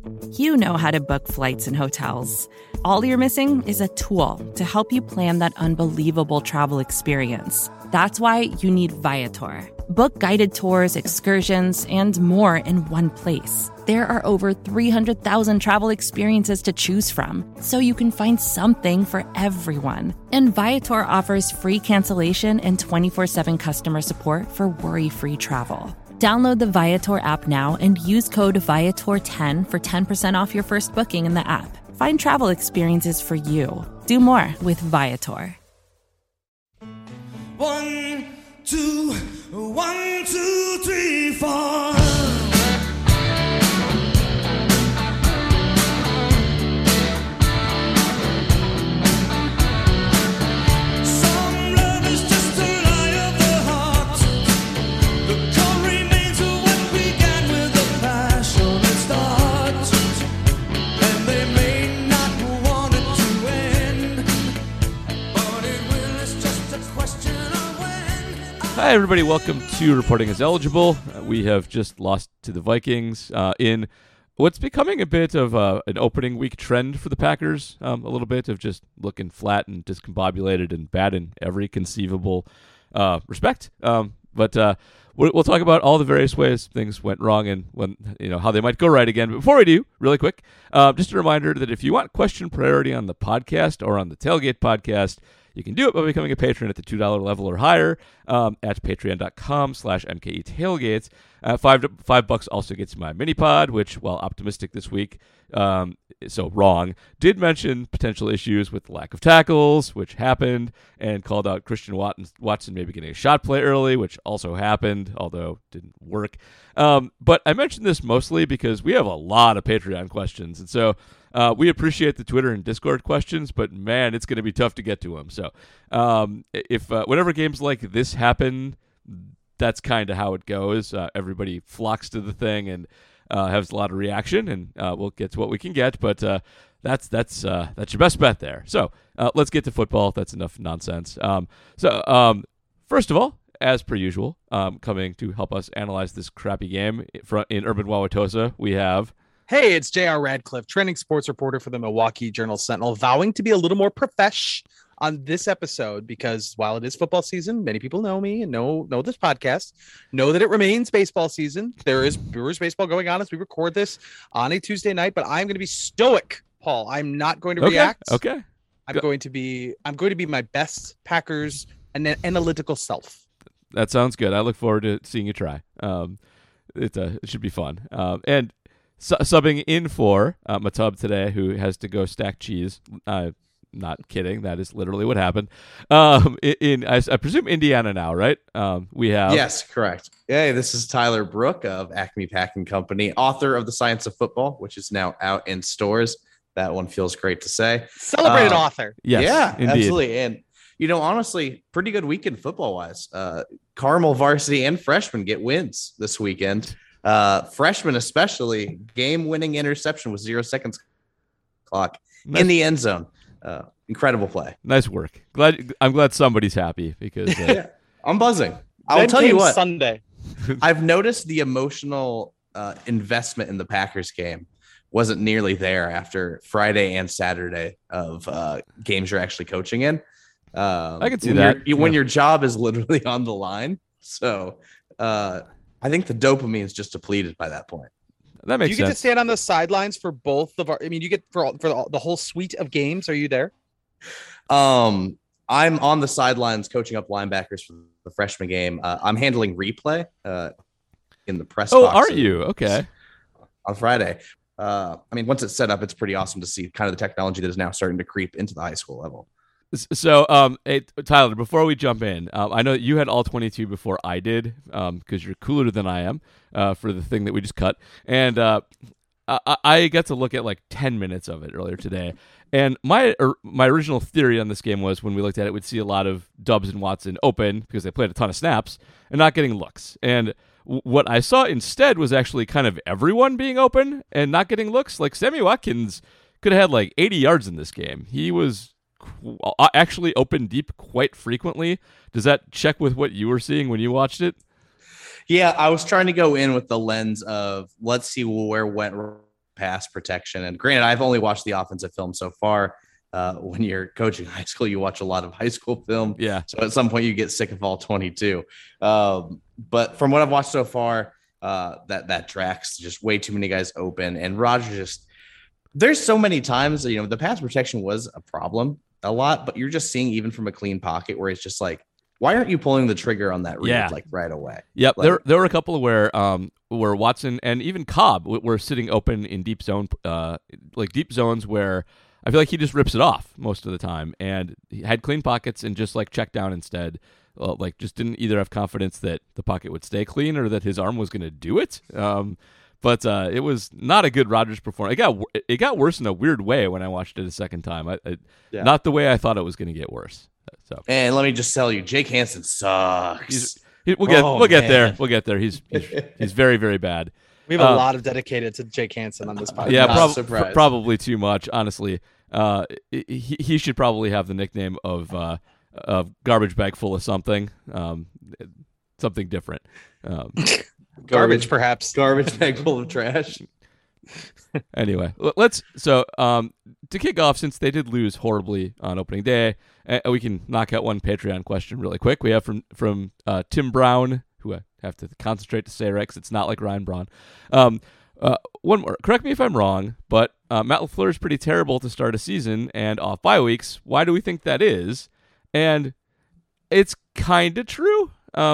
You know how to book flights and hotels. All you're missing is a tool to help you plan that unbelievable travel experience. That's why you need Viator. Book guided tours, excursions, and more in one place. There are over 300,000 travel experiences to choose from, so you can find something for everyone. And Viator offers free cancellation and 24/7 customer support for worry-free travel. Download the Viator app now and use code Viator10 for 10% off your first booking in the app. Find travel experiences for you. Do more with Viator. 1, 2, 1, 2, 3, 4. Some love is just a lie of the heart. The core remains of what began with a passionate start. And they may not want it to end, but it will. It's just a question of when. Hi, everybody. Welcome to Reporting as Eligible. We have just lost to the Vikings in what's becoming a bit of an opening week trend for the Packers, a little bit of just looking flat and discombobulated and bad in every conceivable respect. But we'll talk about all the various ways things went wrong and how they might go right again. But before we do, really quick, just a reminder that if you want question priority on the podcast or on the Tailgate podcast, you can do it by becoming a patron at the $2 level or higher at patreon.com/MKE Tailgates. $5 also gets my mini pod, which, while optimistic this week, so wrong, did mention potential issues with lack of tackles, which happened, and called out Christian Watson maybe getting a shot play early, which also happened, although didn't work. But I mentioned this mostly because we have a lot of Patreon questions, and so we appreciate the Twitter and Discord questions, but man, it's going to be tough to get to them. So if whenever games like this happen, that's kind of how it goes. Everybody flocks to the thing and has a lot of reaction, and we'll get to what we can get. But that's your best bet there. So let's get to football. That's enough nonsense. First of all, as per usual, coming to help us analyze this crappy game in Urban Wauwatosa, we have. Hey, it's J.R. Radcliffe, trending sports reporter for the Milwaukee Journal-Sentinel, vowing to be a little more profesh on this episode because while it is football season, many people know me and know this podcast, know that it remains baseball season. There is Brewers baseball going on as we record this on a Tuesday night, but I'm going to be stoic, Paul. I'm not going to react. Okay. I'm going to be my best Packers analytical self. That sounds good. I look forward to seeing you try. It should be fun. And subbing in for Matub today, who has to go stack cheese. Not kidding. That is literally what happened. I presume Indiana now, right? We have. Yes, correct. Hey, this is Tyler Brook of Acme Packing Company, author of The Science of Football, which is now out in stores. That one feels great to say. Celebrated author. Yes, yeah, indeed. Absolutely. And, honestly, pretty good weekend football-wise. Carmel varsity and freshmen get wins this weekend. Freshmen especially, game-winning interception with 0 seconds clock in the end zone. Incredible play. Nice work. I'm glad somebody's happy because I'm buzzing. I'll tell you what. Sunday. I've noticed the emotional investment in the Packers game wasn't nearly there after Friday and Saturday of games you're actually coaching in. I can see that when your job is literally on the line. So I think the dopamine is just depleted by that point. That makes sense. You get to stand on the sidelines for both of our. I mean, you get for the whole suite of games. Are you there? I'm on the sidelines coaching up linebackers for the freshman game. I'm handling replay in the press box. Oh, are you? Okay. On Friday. Once it's set up, it's pretty awesome to see kind of the technology that is now starting to creep into the high school level. So, hey, Tyler, before we jump in, I know you had all 22 before I did, because you're cooler than I am for the thing that we just cut. And I got to look at like 10 minutes of it earlier today. And my original theory on this game was when we looked at it, we'd see a lot of Dubs and Watson open because they played a ton of snaps and not getting looks. And what I saw instead was actually kind of everyone being open and not getting looks. Like Sammy Watkins could have had like 80 yards in this game. He was actually open deep quite frequently. Does that check with what you were seeing when you watched it? Yeah, I was trying to go in with the lens of let's see where went pass protection. And granted, I've only watched the offensive film so far. When you're coaching high school, you watch a lot of high school film. Yeah. So at some point you get sick of all 22. But from what I've watched so far, that tracks just way too many guys open. And Rodgers just, there's so many times, the pass protection was a problem a lot, but you're just seeing even from a clean pocket where it's just like, why aren't you pulling the trigger on that read like right away? Yep. Like, there were a couple where Watson and even Cobb were sitting open in deep zone, like deep zones where I feel like he just rips it off most of the time, and he had clean pockets and just like checked down instead. Like just didn't either have confidence that the pocket would stay clean or that his arm was going to do it. But it was not a good Rodgers performance. It got worse in a weird way when I watched it a second time. Not the way I thought it was going to get worse. So, and let me just tell you, Jake Hansen sucks. We'll get there. We'll get there. He's very, very bad. We have a lot of dedicated to Jake Hansen on this podcast. Yeah, probably too much. Honestly, he should probably have the nickname of garbage bag full of something, something different. Garbage, perhaps. Garbage bag full of trash. Anyway, to kick off, since they did lose horribly on opening day, we can knock out one Patreon question really quick. We have from Tim Brown, who I have to concentrate to say right because it's not like Ryan Braun. One more. Correct me if I'm wrong, but Matt LaFleur is pretty terrible to start a season and off bye weeks. Why do we think that is? And it's kind of true.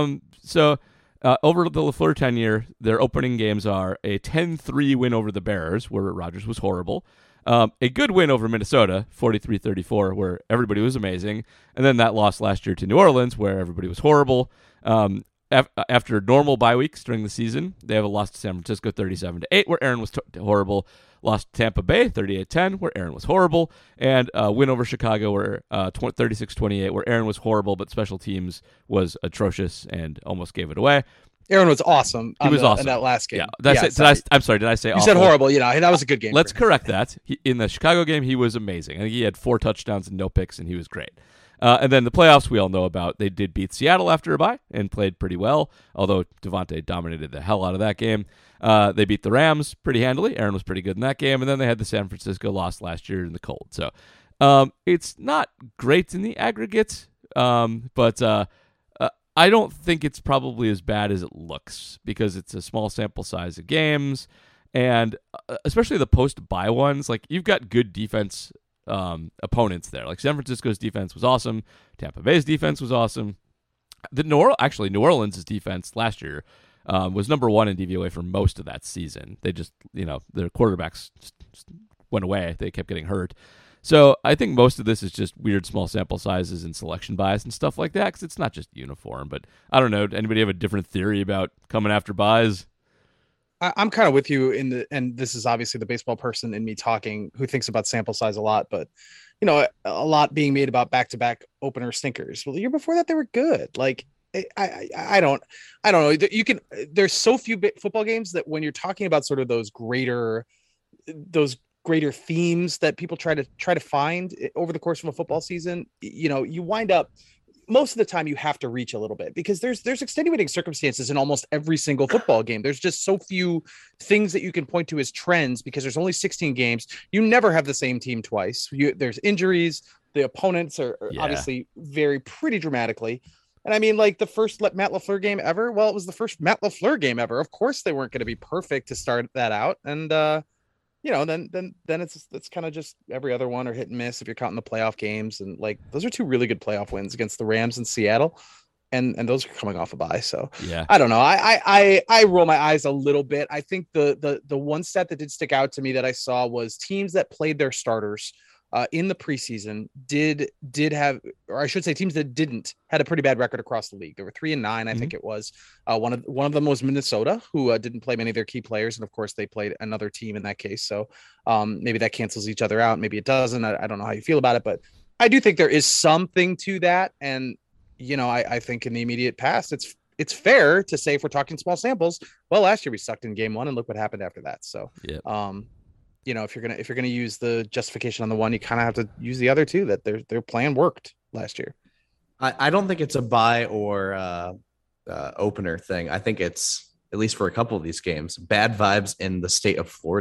Over the LaFleur tenure, their opening games are a 10-3 win over the Bears, where Rodgers was horrible, a good win over Minnesota, 43-34, where everybody was amazing, and then that loss last year to New Orleans, where everybody was horrible. After normal bye weeks during the season, they have a loss to San Francisco 37-8, where Aaron was horrible. Lost to Tampa Bay 38-10, where Aaron was horrible, and win over Chicago where 36-28, where Aaron was horrible, but special teams was atrocious and almost gave it away. Aaron was awesome. He was awesome in that last game. Yeah, I'm sorry. Did I say? You awful? said horrible. That was a good game. Let's correct that. In the Chicago game, he was amazing. I think he had 4 touchdowns and no picks, and he was great. And then the playoffs, we all know about. They did beat Seattle after a bye and played pretty well, although Devontae dominated the hell out of that game. They beat the Rams pretty handily. Aaron was pretty good in that game. And then they had the San Francisco loss last year in the cold. So it's not great in the aggregate, but I don't think it's probably as bad as it looks because it's a small sample size of games. And especially the post-bye ones, like you've got good defense opponents there. Like San Francisco's defense was awesome. Tampa Bay's defense was awesome. New Orleans' defense last year was number 1 in DVOA for most of that season. They just, their quarterbacks just went away. They kept getting hurt. So I think most of this is just weird small sample sizes and selection bias and stuff like that because it's not just uniform. But I don't know. Anybody have a different theory about coming after buys? I'm kind of with you and this is obviously the baseball person in me talking who thinks about sample size a lot, but a lot being made about back-to-back opener stinkers. Well, the year before that, they were good. Like I don't know. There's so few football games that when you're talking about sort of those greater themes that people try to find over the course of a football season, you wind up most of the time you have to reach a little bit because there's extenuating circumstances in almost every single football game. There's just so few things that you can point to as trends because there's only 16 games. You never have the same team twice. There's injuries. The opponents are obviously vary pretty dramatically. And I mean, like the first Matt LaFleur game ever. Well, it was the first Matt LaFleur game ever. Of course they weren't going to be perfect to start that out. And, then it's kind of just every other one or hit and miss if you're counting the playoff games. And like, those are 2 really good playoff wins against the Rams and Seattle. And those are coming off a bye. So yeah, I don't know. I roll my eyes a little bit. I think the one stat that did stick out to me that I saw was teams that played their starters in the preseason did have, or I should say teams that didn't, had a pretty bad record across the league. There were 3-9, I think it was. One of them was Minnesota, who didn't play many of their key players. And of course they played another team in that case. So maybe that cancels each other out. Maybe it doesn't. I don't know how you feel about it, but I do think there is something to that. And, I think in the immediate past, it's fair to say if we're talking small samples, well, last year we sucked in game 1 and look what happened after that. So, if you're gonna use the justification on the one, you kind of have to use the other too. That their plan worked last year. I don't think it's a buy or opener thing. I think it's, at least for a couple of these games, bad vibes in the state of Florida.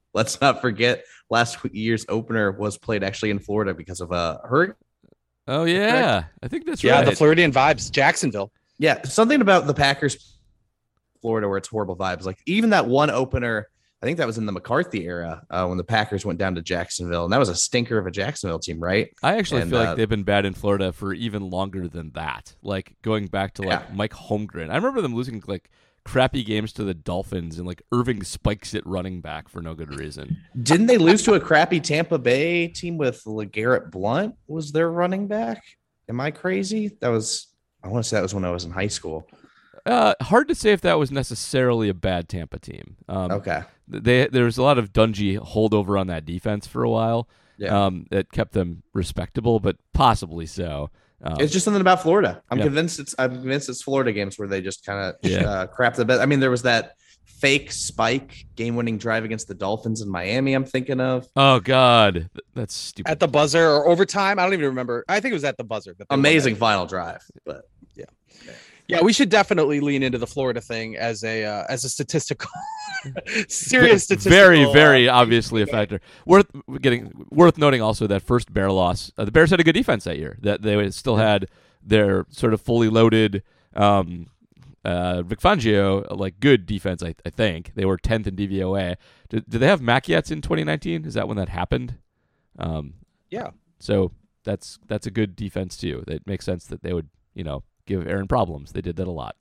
let's not forget last year's opener was played actually in Florida because of a hurricane. Oh yeah, I think that's Yeah, right. the Floridian vibes, Jacksonville. Yeah, something about the Packers, Florida, where it's horrible vibes. Like even that one opener, I think that was in the McCarthy era when the Packers went down to Jacksonville, and that was a stinker of a Jacksonville team, right? I actually And, feel like they've been bad in Florida for even longer than that. Like going back to like Yeah. Mike Holmgren. I remember them losing like crappy games to the Dolphins and like Irving spikes it running back for no good reason. Didn't they lose to a crappy Tampa Bay team with LeGarrette Blunt was their running back? Am I crazy? I want to say that was when I was in high school. Hard to say if that was necessarily a bad Tampa team. Okay. There was a lot of Dungy holdover on that defense for a while. Yeah. That kept them respectable, but possibly so. It's just something about Florida. I'm Yeah. convinced it's Florida games where they just kind of Yeah. crap the bed. I mean, there was that fake spike game-winning drive against the Dolphins in Miami. I'm thinking of Oh God, that's stupid. At the buzzer or overtime. I don't even remember. I think it was at the buzzer. that they won amazing that. final drive, but Yeah, we should definitely lean into the Florida thing as a statistical, serious statistical. Very obviously a factor. Worth noting also that first Bear loss. The Bears had a good defense that year. That they still had their sort of fully loaded Vic Fangio, like good defense. I think they were 10th in DVOA. Did they have Maciats in 2019? Is that when that happened? Yeah. So that's a good defense too. It makes sense that they would give Aaron problems. They did that a lot.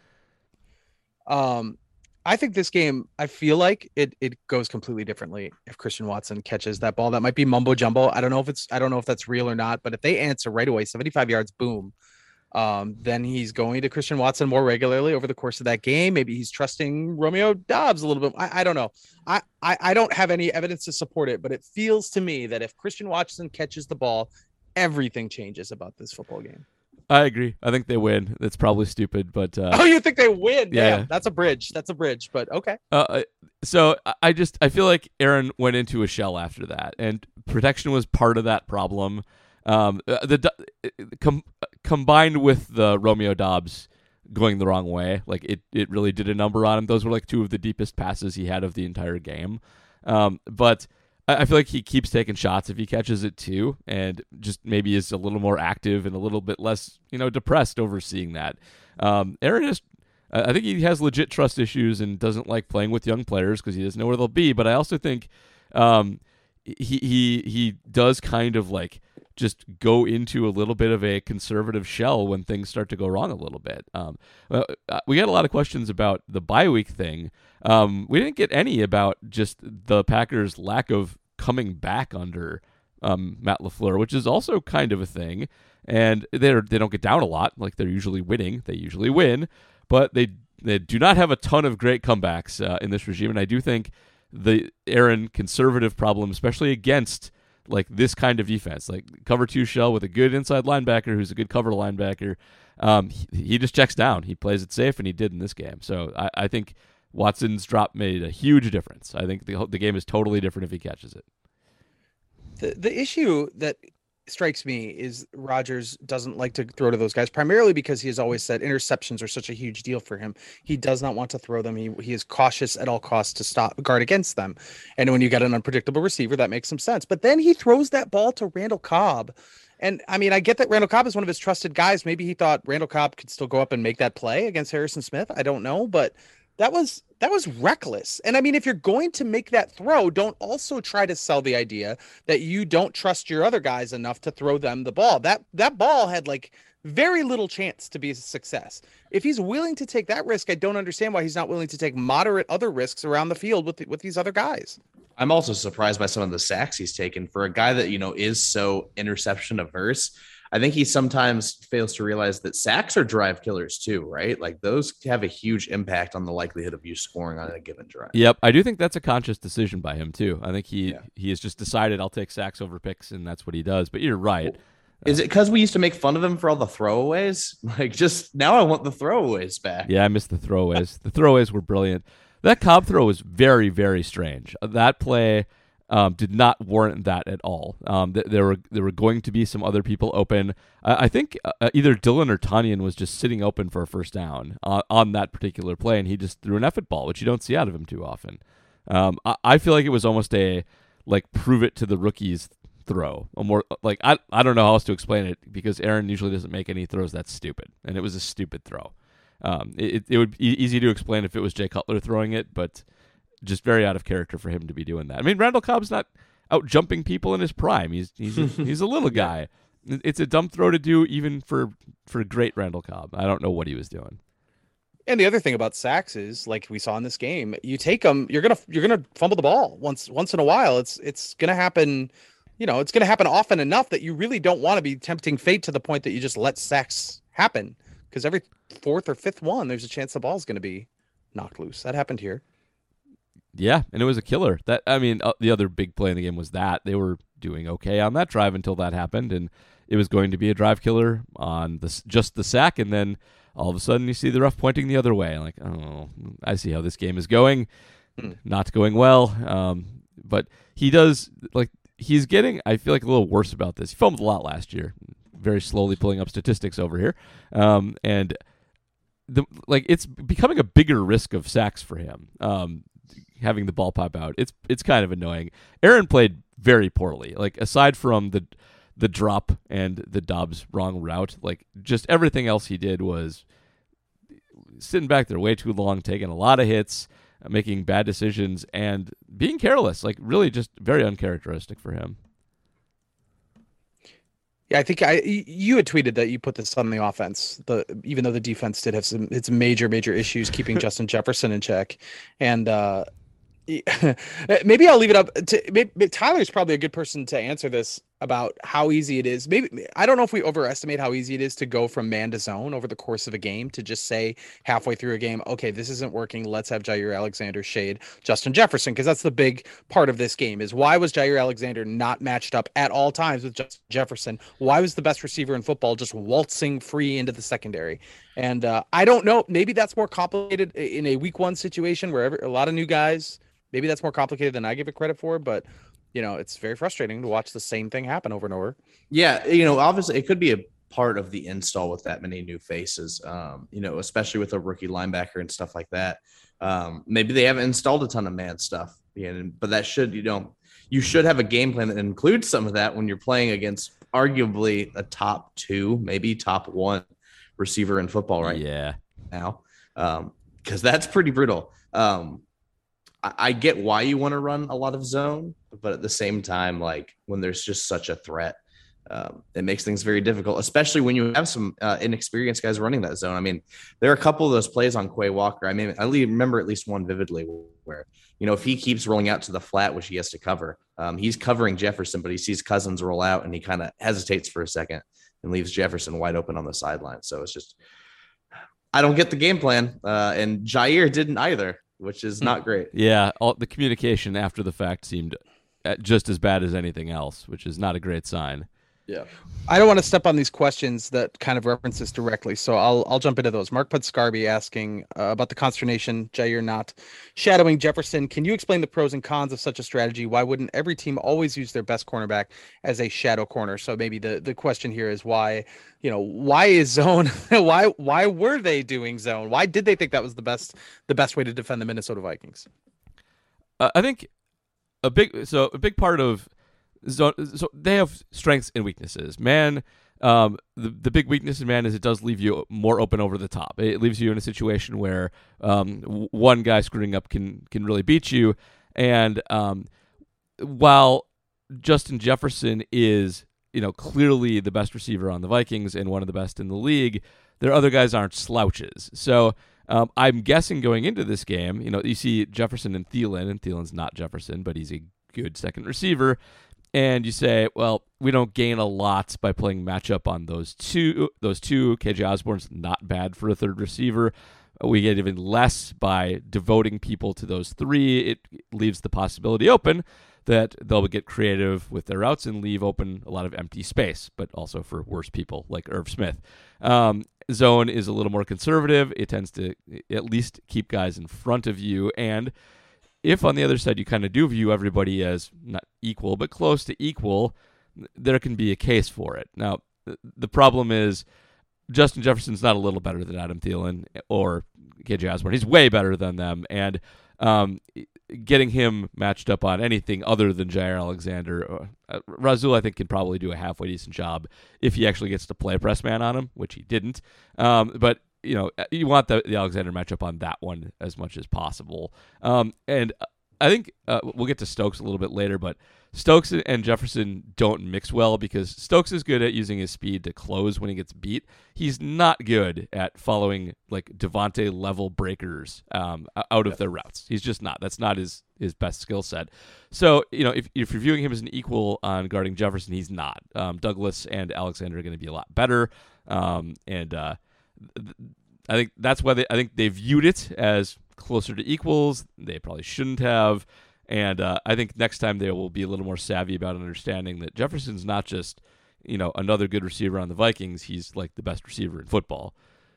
I think this game, I feel like it goes completely differently if Christian Watson catches that ball. That might be mumbo jumbo. I don't know if that's real or not, but if they answer right away, 75 yards, boom, then he's going to Christian Watson more regularly over the course of that game. Maybe he's trusting Romeo Dobbs a little bit. I don't know. I don't have any evidence to support it, but it feels to me that if Christian Watson catches the ball, everything changes about this football game. I agree. I think they win. That's probably stupid, but Oh, you think they win? Yeah. Damn, that's a bridge. But okay. So I feel like Aaron went into a shell after that, and protection was part of that problem. Combined with the Romeo Dobbs going the wrong way, like it really did a number on him. Those were like two of the deepest passes he had of the entire game. But I feel like he keeps taking shots if he catches it too, and just maybe is a little more active and a little bit less, depressed over seeing that. Aaron is, I think he has legit trust issues and doesn't like playing with young players because he doesn't know where they'll be. But I also think he does kind of like just go into a little bit of a conservative shell when things start to go wrong a little bit. We got a lot of questions about the bye week thing. We didn't get any about just the Packers' lack of coming back under Matt LaFleur, which is also kind of a thing. And they don't get down a lot, like they're usually winning. They usually win, but they do not have a ton of great comebacks in this regime. And I do think the Aaron conservative problem, especially against like this kind of defense, like cover 2 shell with a good inside linebacker who's a good cover linebacker, he just checks down. He plays it safe, and he did in this game. So I think Watson's drop made a huge difference. I think the game is totally different if he catches it. The issue that strikes me is Rodgers doesn't like to throw to those guys, primarily because he has always said interceptions are such a huge deal for him. He does not want to throw them. He is cautious at all costs to guard against them. And when you got an unpredictable receiver, that makes some sense. But then he throws that ball to Randall Cobb. And I mean, I get that Randall Cobb is one of his trusted guys. Maybe he thought Randall Cobb could still go up and make that play against Harrison Smith. I don't know, but that was reckless. And I mean, if you're going to make that throw, don't also try to sell the idea that you don't trust your other guys enough to throw them the ball. That ball had like very little chance to be a success. If he's willing to take that risk, I don't understand why he's not willing to take moderate other risks around the field with these other guys. I'm also surprised by some of the sacks he's taken for a guy that, is so interception averse. I think he sometimes fails to realize that sacks are drive killers too, right? Like those have a huge impact on the likelihood of you scoring on a given drive. Yep, I do think that's a conscious decision by him too. I think he has just decided I'll take sacks over picks, and that's what he does. But you're right. Is it because we used to make fun of him for all the throwaways? Like, just now I want the throwaways back. Yeah, I missed the throwaways. The throwaways were brilliant. That Cobb throw was very, very strange. That play did not warrant that at all. There were going to be some other people open. I think either Dylan or Tanyan was just sitting open for a first down on that particular play, and he just threw an effort ball, which you don't see out of him too often. I feel like it was almost a like prove it to the rookies throw. A more like I don't know how else to explain it because Aaron usually doesn't make any throws that's stupid, and it was a stupid throw. It would be easy to explain if it was Jay Cutler throwing it, but just very out of character for him to be doing that. I mean, Randall Cobb's not out jumping people in his prime. He's a little guy. It's a dumb throw to do even for great Randall Cobb. I don't know what he was doing. And the other thing about sacks is, like we saw in this game, you take them, you're gonna fumble the ball once in a while. It's gonna happen. It's gonna happen often enough that you really don't want to be tempting fate to the point that you just let sacks happen. Because every fourth or fifth one, there's a chance the ball's going to be knocked loose. That happened here. Yeah, and it was a killer. The other big play in the game was that they were doing okay on that drive until that happened, and it was going to be a drive killer on just the sack, and then all of a sudden you see the ref pointing the other way. Like, oh, I see how this game is going. Not going well. But he does, like, he's getting, I feel like, a little worse about this. He fumbled a lot last year. Very slowly pulling up statistics over here. And it's becoming a bigger risk of sacks for him. Having the ball pop out. It's kind of annoying. Aaron played very poorly. Like, aside from the drop and the Dobbs wrong route, like, just everything else he did was sitting back there way too long, taking a lot of hits, making bad decisions, and being careless. Like, really just very uncharacteristic for him. Yeah, I think you had tweeted that you put this on the offense. Even though the defense did have its major issues keeping Justin Jefferson in check, and maybe I'll leave it up to Tyler's probably a good person to answer this about how easy it is. Maybe I don't know if we overestimate how easy it is to go from man to zone over the course of a game to just say halfway through a game, okay, this isn't working. Let's have Jair Alexander shade Justin Jefferson, because that's the big part of this game is why was Jair Alexander not matched up at all times with Justin Jefferson? Why was the best receiver in football just waltzing free into the secondary? And I don't know. Maybe that's more complicated in a week one situation where a lot of new guys. Maybe that's more complicated than I give it credit for, but it's very frustrating to watch the same thing happen over and over. Yeah, obviously it could be a part of the install with that many new faces, especially with a rookie linebacker and stuff like that. Maybe they haven't installed a ton of man stuff, but that should, you should have a game plan that includes some of that when you're playing against arguably a top 2, maybe top 1 receiver in football now, because that's pretty brutal. I get why you want to run a lot of zone, but at the same time, like when there's just such a threat, it makes things very difficult, especially when you have some inexperienced guys running that zone. I mean, there are a couple of those plays on Quay Walker. I mean, I remember at least one vividly where, if he keeps rolling out to the flat, which he has to cover, he's covering Jefferson, but he sees Cousins roll out and he kind of hesitates for a second and leaves Jefferson wide open on the sideline. So it's just, I don't get the game plan. And Jair didn't either, which is not great. Yeah, the communication after the fact seemed just as bad as anything else, which is not a great sign. Yeah. I don't want to step on these questions that kind of reference this directly, so I'll jump into those. Mark Pudscarby asking about the consternation, Jair not shadowing Jefferson. Can you explain the pros and cons of such a strategy? Why wouldn't every team always use their best cornerback as a shadow corner? So maybe the question here is why is zone? why were they doing zone? Why did they think that was the best way to defend the Minnesota Vikings? I think a big part of zone, so they have strengths and weaknesses. Man, the big weakness in man is it does leave you more open over the top. It leaves you in a situation where one guy screwing up can really beat you. And while Justin Jefferson is clearly the best receiver on the Vikings and one of the best in the league, their other guys aren't slouches. So I'm guessing going into this game, you see Jefferson and Thielen's not Jefferson, but he's a good second receiver. And you say, well, we don't gain a lot by playing matchup on those two. KJ Osborne's not bad for a third receiver. We get even less by devoting people to those 3. It leaves the possibility open that they'll get creative with their routes and leave open a lot of empty space, but also for worse people like Irv Smith. Zone is a little more conservative. It tends to at least keep guys in front of you, and if on the other side you kind of do view everybody as not equal but close to equal, there can be a case for it. Now, the problem is Justin Jefferson's not a little better than Adam Thielen or KJ Osborne. He's way better than them, and getting him matched up on anything other than Jair Alexander, Razul I think can probably do a halfway decent job if he actually gets to play press man on him, which he didn't. But you want the Alexander matchup on that one as much as possible. And I think we'll get to Stokes a little bit later, but Stokes and Jefferson don't mix well because Stokes is good at using his speed to close when he gets beat. He's not good at following like Devontae level breakers out of their routes. He's just not. That's not his best skill set. So, if you're viewing him as an equal on guarding Jefferson, he's not. Douglas and Alexander are going to be a lot better. I think that's why I think they viewed it as closer to equals. They probably shouldn't have. And I think next time they will be a little more savvy about understanding that Jefferson's not just, another good receiver on the Vikings. He's like the best receiver in football.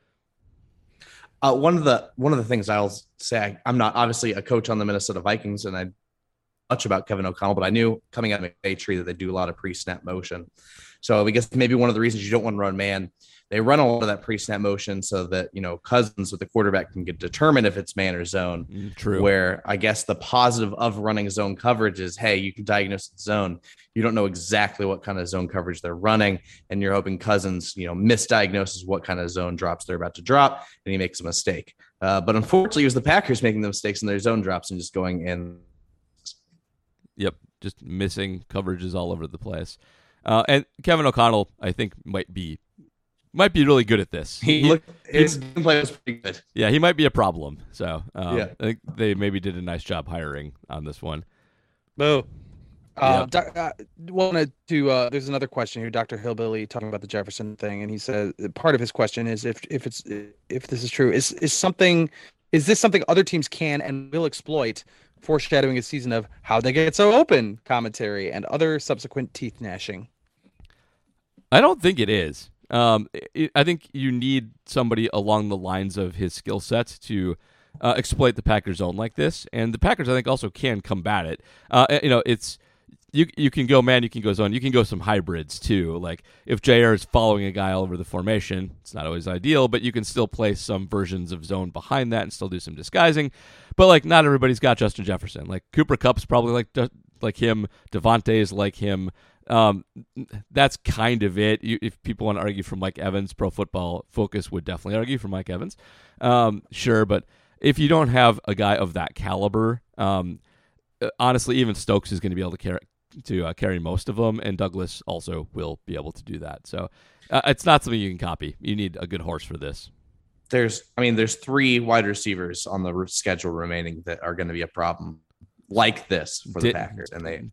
One of the things I'll say, I'm not obviously a coach on the Minnesota Vikings, and I much about Kevin O'Connell, but I knew coming out of McVay that they do a lot of pre-snap motion. So I guess maybe one of the reasons you don't want to run man, they run a lot of that pre-snap motion so that, Cousins with the quarterback can determine if it's man or zone. True. Where I guess the positive of running zone coverage is, hey, you can diagnose the zone. You don't know exactly what kind of zone coverage they're running, and you're hoping Cousins, misdiagnoses what kind of zone drops they're about to drop, and he makes a mistake. But unfortunately, it was the Packers making the mistakes in their zone drops and just going in. Yep, just missing coverages all over the place. And Kevin O'Connell, I think, might be really good at this. His gameplay was pretty good. Yeah, he might be a problem. So Yeah. I think they maybe did a nice job hiring on this one. Boo. Yep. There's another question here, Dr. Hillbilly talking about the Jefferson thing, and he said part of his question is if this is true, is this something other teams can and will exploit, foreshadowing a season of how they get so open commentary and other subsequent teeth gnashing. I don't think it is. I think you need somebody along the lines of his skill set to exploit the Packers zone like this, and the Packers I think also can combat it. It's you can go man, you can go zone, you can go some hybrids too. Like if JR is following a guy all over the formation, it's not always ideal, but you can still place some versions of zone behind that and still do some disguising. But like not everybody's got Justin Jefferson. Like Cooper Kupp's probably like him. Devontae is like him. That's kind of it. If people want to argue for Mike Evans, Pro Football Focus would definitely argue for Mike Evans. Sure, but if you don't have a guy of that caliber, honestly, even Stokes is going to be able to carry most of them, and Douglas also will be able to do that. So it's not something you can copy. You need a good horse for this. There's 3 wide receivers on the schedule remaining that are going to be a problem like this for the Packers, and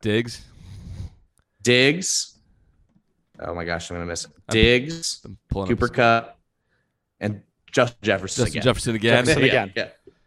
Diggs. Oh my gosh, I'm going to miss it. Diggs, Cooper Kupp, and Justin Jefferson again. Yeah.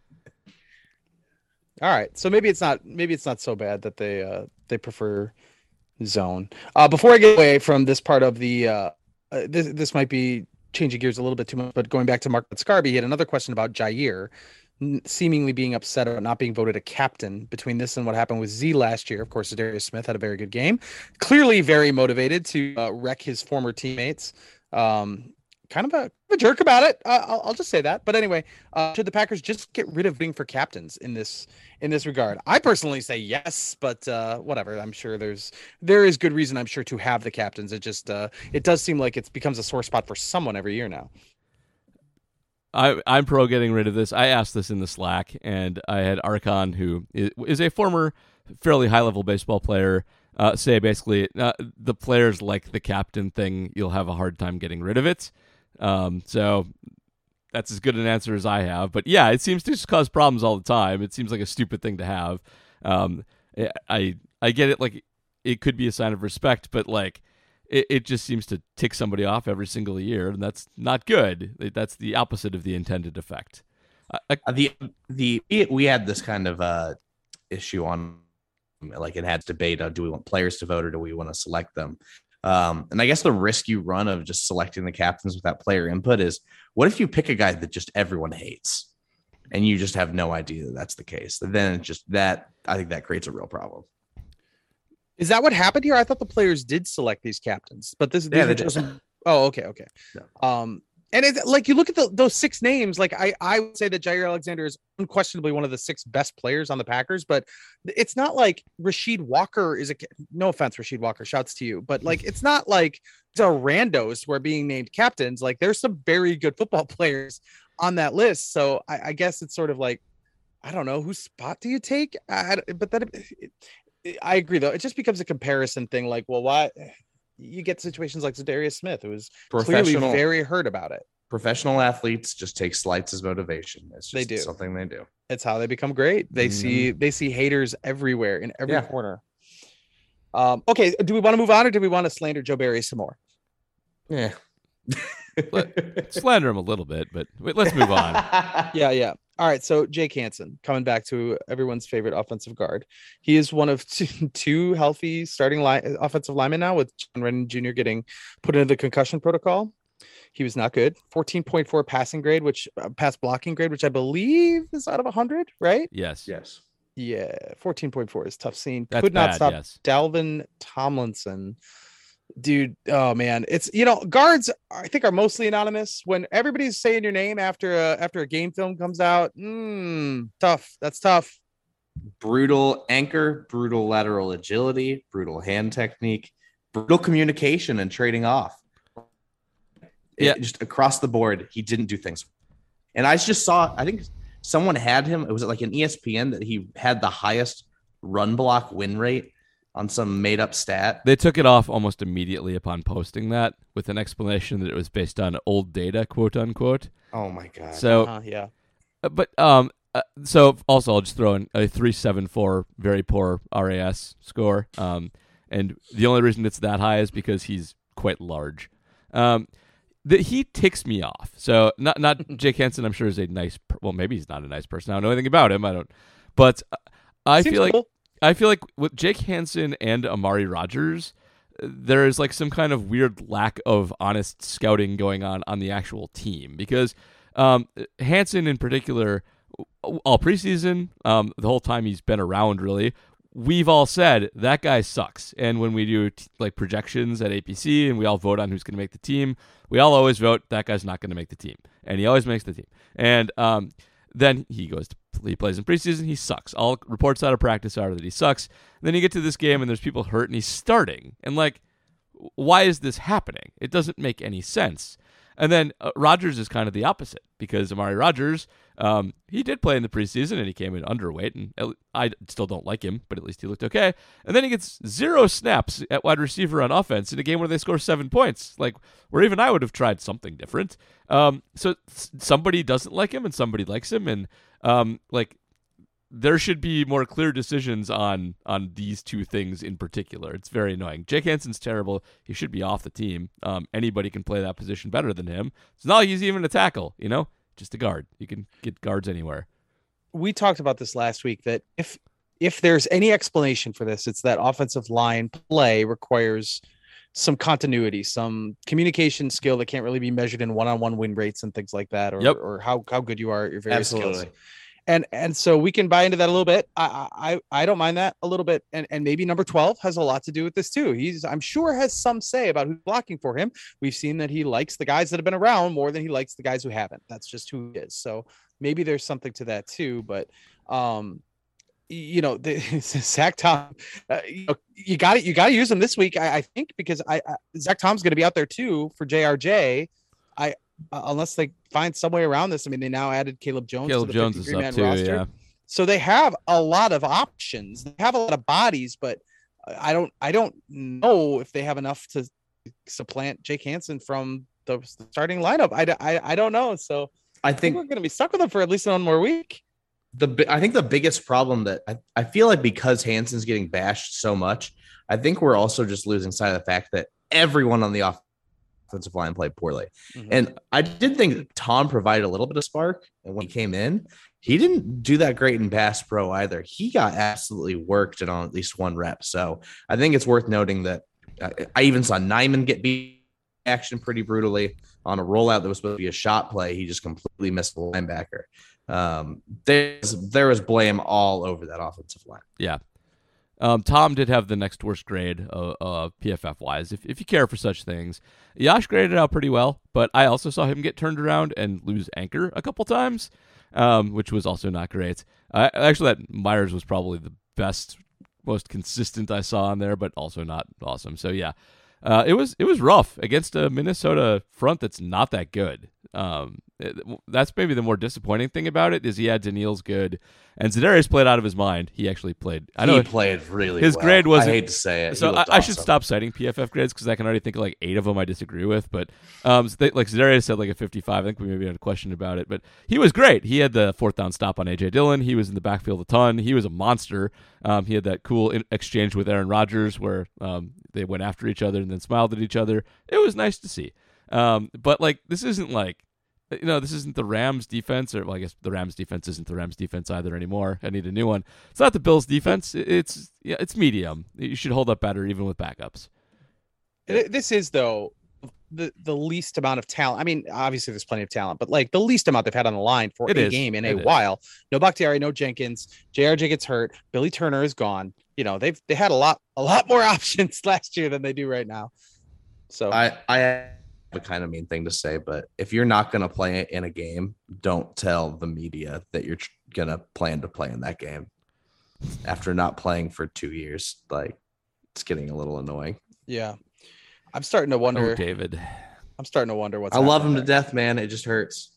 All right, so maybe it's not so bad that they prefer zone. Before I get away from this part of the this might be changing gears a little bit too much, but going back to Mark Scarby, he had another question about Jair seemingly being upset about not being voted a captain between this and what happened with Z last year. Of course, Darius Smith had a very good game, clearly very motivated to wreck his former teammates. Kind of a jerk about it. I'll just say that. But anyway, should the Packers just get rid of being for captains in this regard? I personally say yes, but whatever. I'm sure there is good reason, I'm sure, to have the captains. It just it does seem like it becomes a sore spot for someone every year now. I'm pro getting rid of this. I asked this in the Slack, and I had Archon, who is a former fairly high-level baseball player, say basically the players like the captain thing, you'll have a hard time getting rid of it. So that's as good an answer as I have. But yeah, it seems to just cause problems all the time. It seems like a stupid thing to have. I get it. Like it could be a sign of respect, but like it just seems to tick somebody off every single year, and that's not good. That's the opposite of the intended effect. We had this kind of issue on, like it had debate on, do we want players to vote or do we want to select them? And I guess the risk you run of just selecting the captains without player input is, what if you pick a guy that just everyone hates and you just have no idea that that's the case? Then it's just that, I think that creates a real problem. Is that what happened here? I thought the players did select these captains, but these are chosen. Oh, okay. Yeah. And it's like you look at those 6 names, like I would say that Jair Alexander is unquestionably one of the 6 best players on the Packers, but it's not like Rasheed Walker is no offense, Rasheed Walker, shouts to you, but like it's not like the randos who are being named captains. Like there's some very good football players on that list. So I guess it's sort of like, I don't know, whose spot do you take? But that I agree though. It just becomes a comparison thing. Like, well, why? You get situations like Zadarius Smith, who was clearly very hurt about it. Professional athletes just take slights as motivation. It's just They do. something they do. It's how they become great. They see haters everywhere in every corner. Okay, do we want to move on, or do we want to slander Joe Barry some more? Yeah. Slander him a little bit, but let's move on. Yeah. All right, so Jake Hansen, coming back to everyone's favorite offensive guard. He is one of two healthy starting offensive linemen now, with John Redden Jr. getting put into the concussion protocol. He was not good. 14.4 passing grade, pass blocking grade, which I believe is out of 100, right? Yes. Yeah, 14.4 is tough scene. That's Could not bad, stop yes. Dalvin Tomlinson. Dude, oh man, it's guards I think are mostly anonymous. When everybody's saying your name after a game film comes out, tough. That's tough. Brutal anchor, brutal lateral agility, brutal hand technique, brutal communication and trading off. Just across the board, he didn't do things. And I just saw, I think someone had him. It was like an ESPN that he had the highest run block win rate on some made up stat. They took it off almost immediately upon posting that, with an explanation that it was based on old data, quote unquote. Oh my God. So yeah. But so also I'll just throw in a 3.74, very poor RAS score. And the only reason it's that high is because he's quite large. He ticks me off. So not Jake Hansen, I'm sure, is a nice. Well, maybe he's not a nice person. I don't know anything about him. I don't. But I Seems feel cool. like with Jake Hansen and Amari Rogers, there is like some kind of weird lack of honest scouting going on the actual team, because Hansen in particular, all preseason, the whole time he's been around, really, we've all said that guy sucks. And when we do like projections at APC and we all vote on who's going to make the team, we all always vote that guy's not going to make the team, and he always makes the team. And then he plays in preseason, he sucks. All reports out of practice are that he sucks. And then you get to this game and there's people hurt and he's starting. And like, why is this happening? It doesn't make any sense. And then Rodgers is kind of the opposite, because Amari Rodgers, he did play in the preseason and he came in underweight, and I still don't like him, but at least he looked okay. And then he gets 0 snaps at wide receiver on offense in a game where they score 7 points, like where even I would have tried something different. So somebody doesn't like him and somebody likes him, and like there should be more clear decisions on these two things in particular. It's very annoying. Jake Hansen's terrible. He should be off the team. Anybody can play that position better than him. It's not like he's even a tackle, just a guard. You can get guards anywhere. We talked about this last week, that if there's any explanation for this, it's that offensive line play requires some continuity, some communication skill that can't really be measured in one-on-one win rates and things like that, or how good you are at your various skills. And so we can buy into that a little bit. I don't mind that a little bit. And maybe number 12 has a lot to do with this too. I'm sure has some say about who's blocking for him. We've seen that he likes the guys that have been around more than he likes the guys who haven't. That's just who he is. So maybe there's something to that too. But Zach Tom, you got to use him this week, I think, because Zach Tom's going to be out there too for JRJ. Unless they find some way around this. I mean, they now added Caleb Jones to the 53-man roster. Yeah. So they have a lot of options. They have a lot of bodies, but I don't know if they have enough to supplant Jake Hansen from the starting lineup. I don't know. So I think we're going to be stuck with him for at least one more week. I think the biggest problem that I feel like, because Hansen's getting bashed so much, I think we're also just losing sight of the fact that everyone on the offensive line played poorly. Mm-hmm. And I did think Tom provided a little bit of spark, and when he came in, he didn't do that great in pass pro either. He got absolutely worked and on at least one rep. So I think it's worth noting that I even saw Nyman get beat action pretty brutally on a rollout that was supposed to be a shot play. He just completely missed the linebacker. There was blame all over that offensive line. Yeah. Tom did have the next worst grade PFF wise, if you care for such things. Yash graded out pretty well, but I also saw him get turned around and lose anchor a couple times, which was also not great. I actually thought Myers was probably the best, most consistent I saw on there, but also not awesome. So yeah, it was rough against a Minnesota front that's not that good. That's maybe the more disappointing thing about it is he had Daniil's good, and Za'Darius played out of his mind. He actually played. I know he played really. His well. grade wasn't. I hate to say it. So He looked I should awesome. stop citing PFF grades because I can already think of like 8 of them I disagree with. But like Za'Darius said, like a 55. I think we maybe had a question about it, but he was great. He had the 4th down stop on AJ Dillon. He was in the backfield a ton. He was a monster. He had that cool exchange with Aaron Rodgers where they went after each other and then smiled at each other. It was nice to see. But like this isn't like. This isn't the Rams defense, or well, I guess the Rams defense isn't the Rams defense either anymore. I need a new one. It's not the Bills defense. It's medium. You should hold up better even with backups. This is though the least amount of talent. I mean, obviously there's plenty of talent, but like the least amount they've had on the line for It a is. game in It a is. while. No Bakhtiari, no Jenkins. JRJ gets hurt. Billy Turner is gone. They had a lot more options last year than they do right now. So I have a kind of mean thing to say, but if you're not going to play it in a game, don't tell the media that you're going to plan to play in that game. After not playing for 2 years, like it's getting a little annoying. yeah, I'm starting to wonder. Oh, David. I'm starting to wonder what's. I love him happening to there. death, man. It just hurts.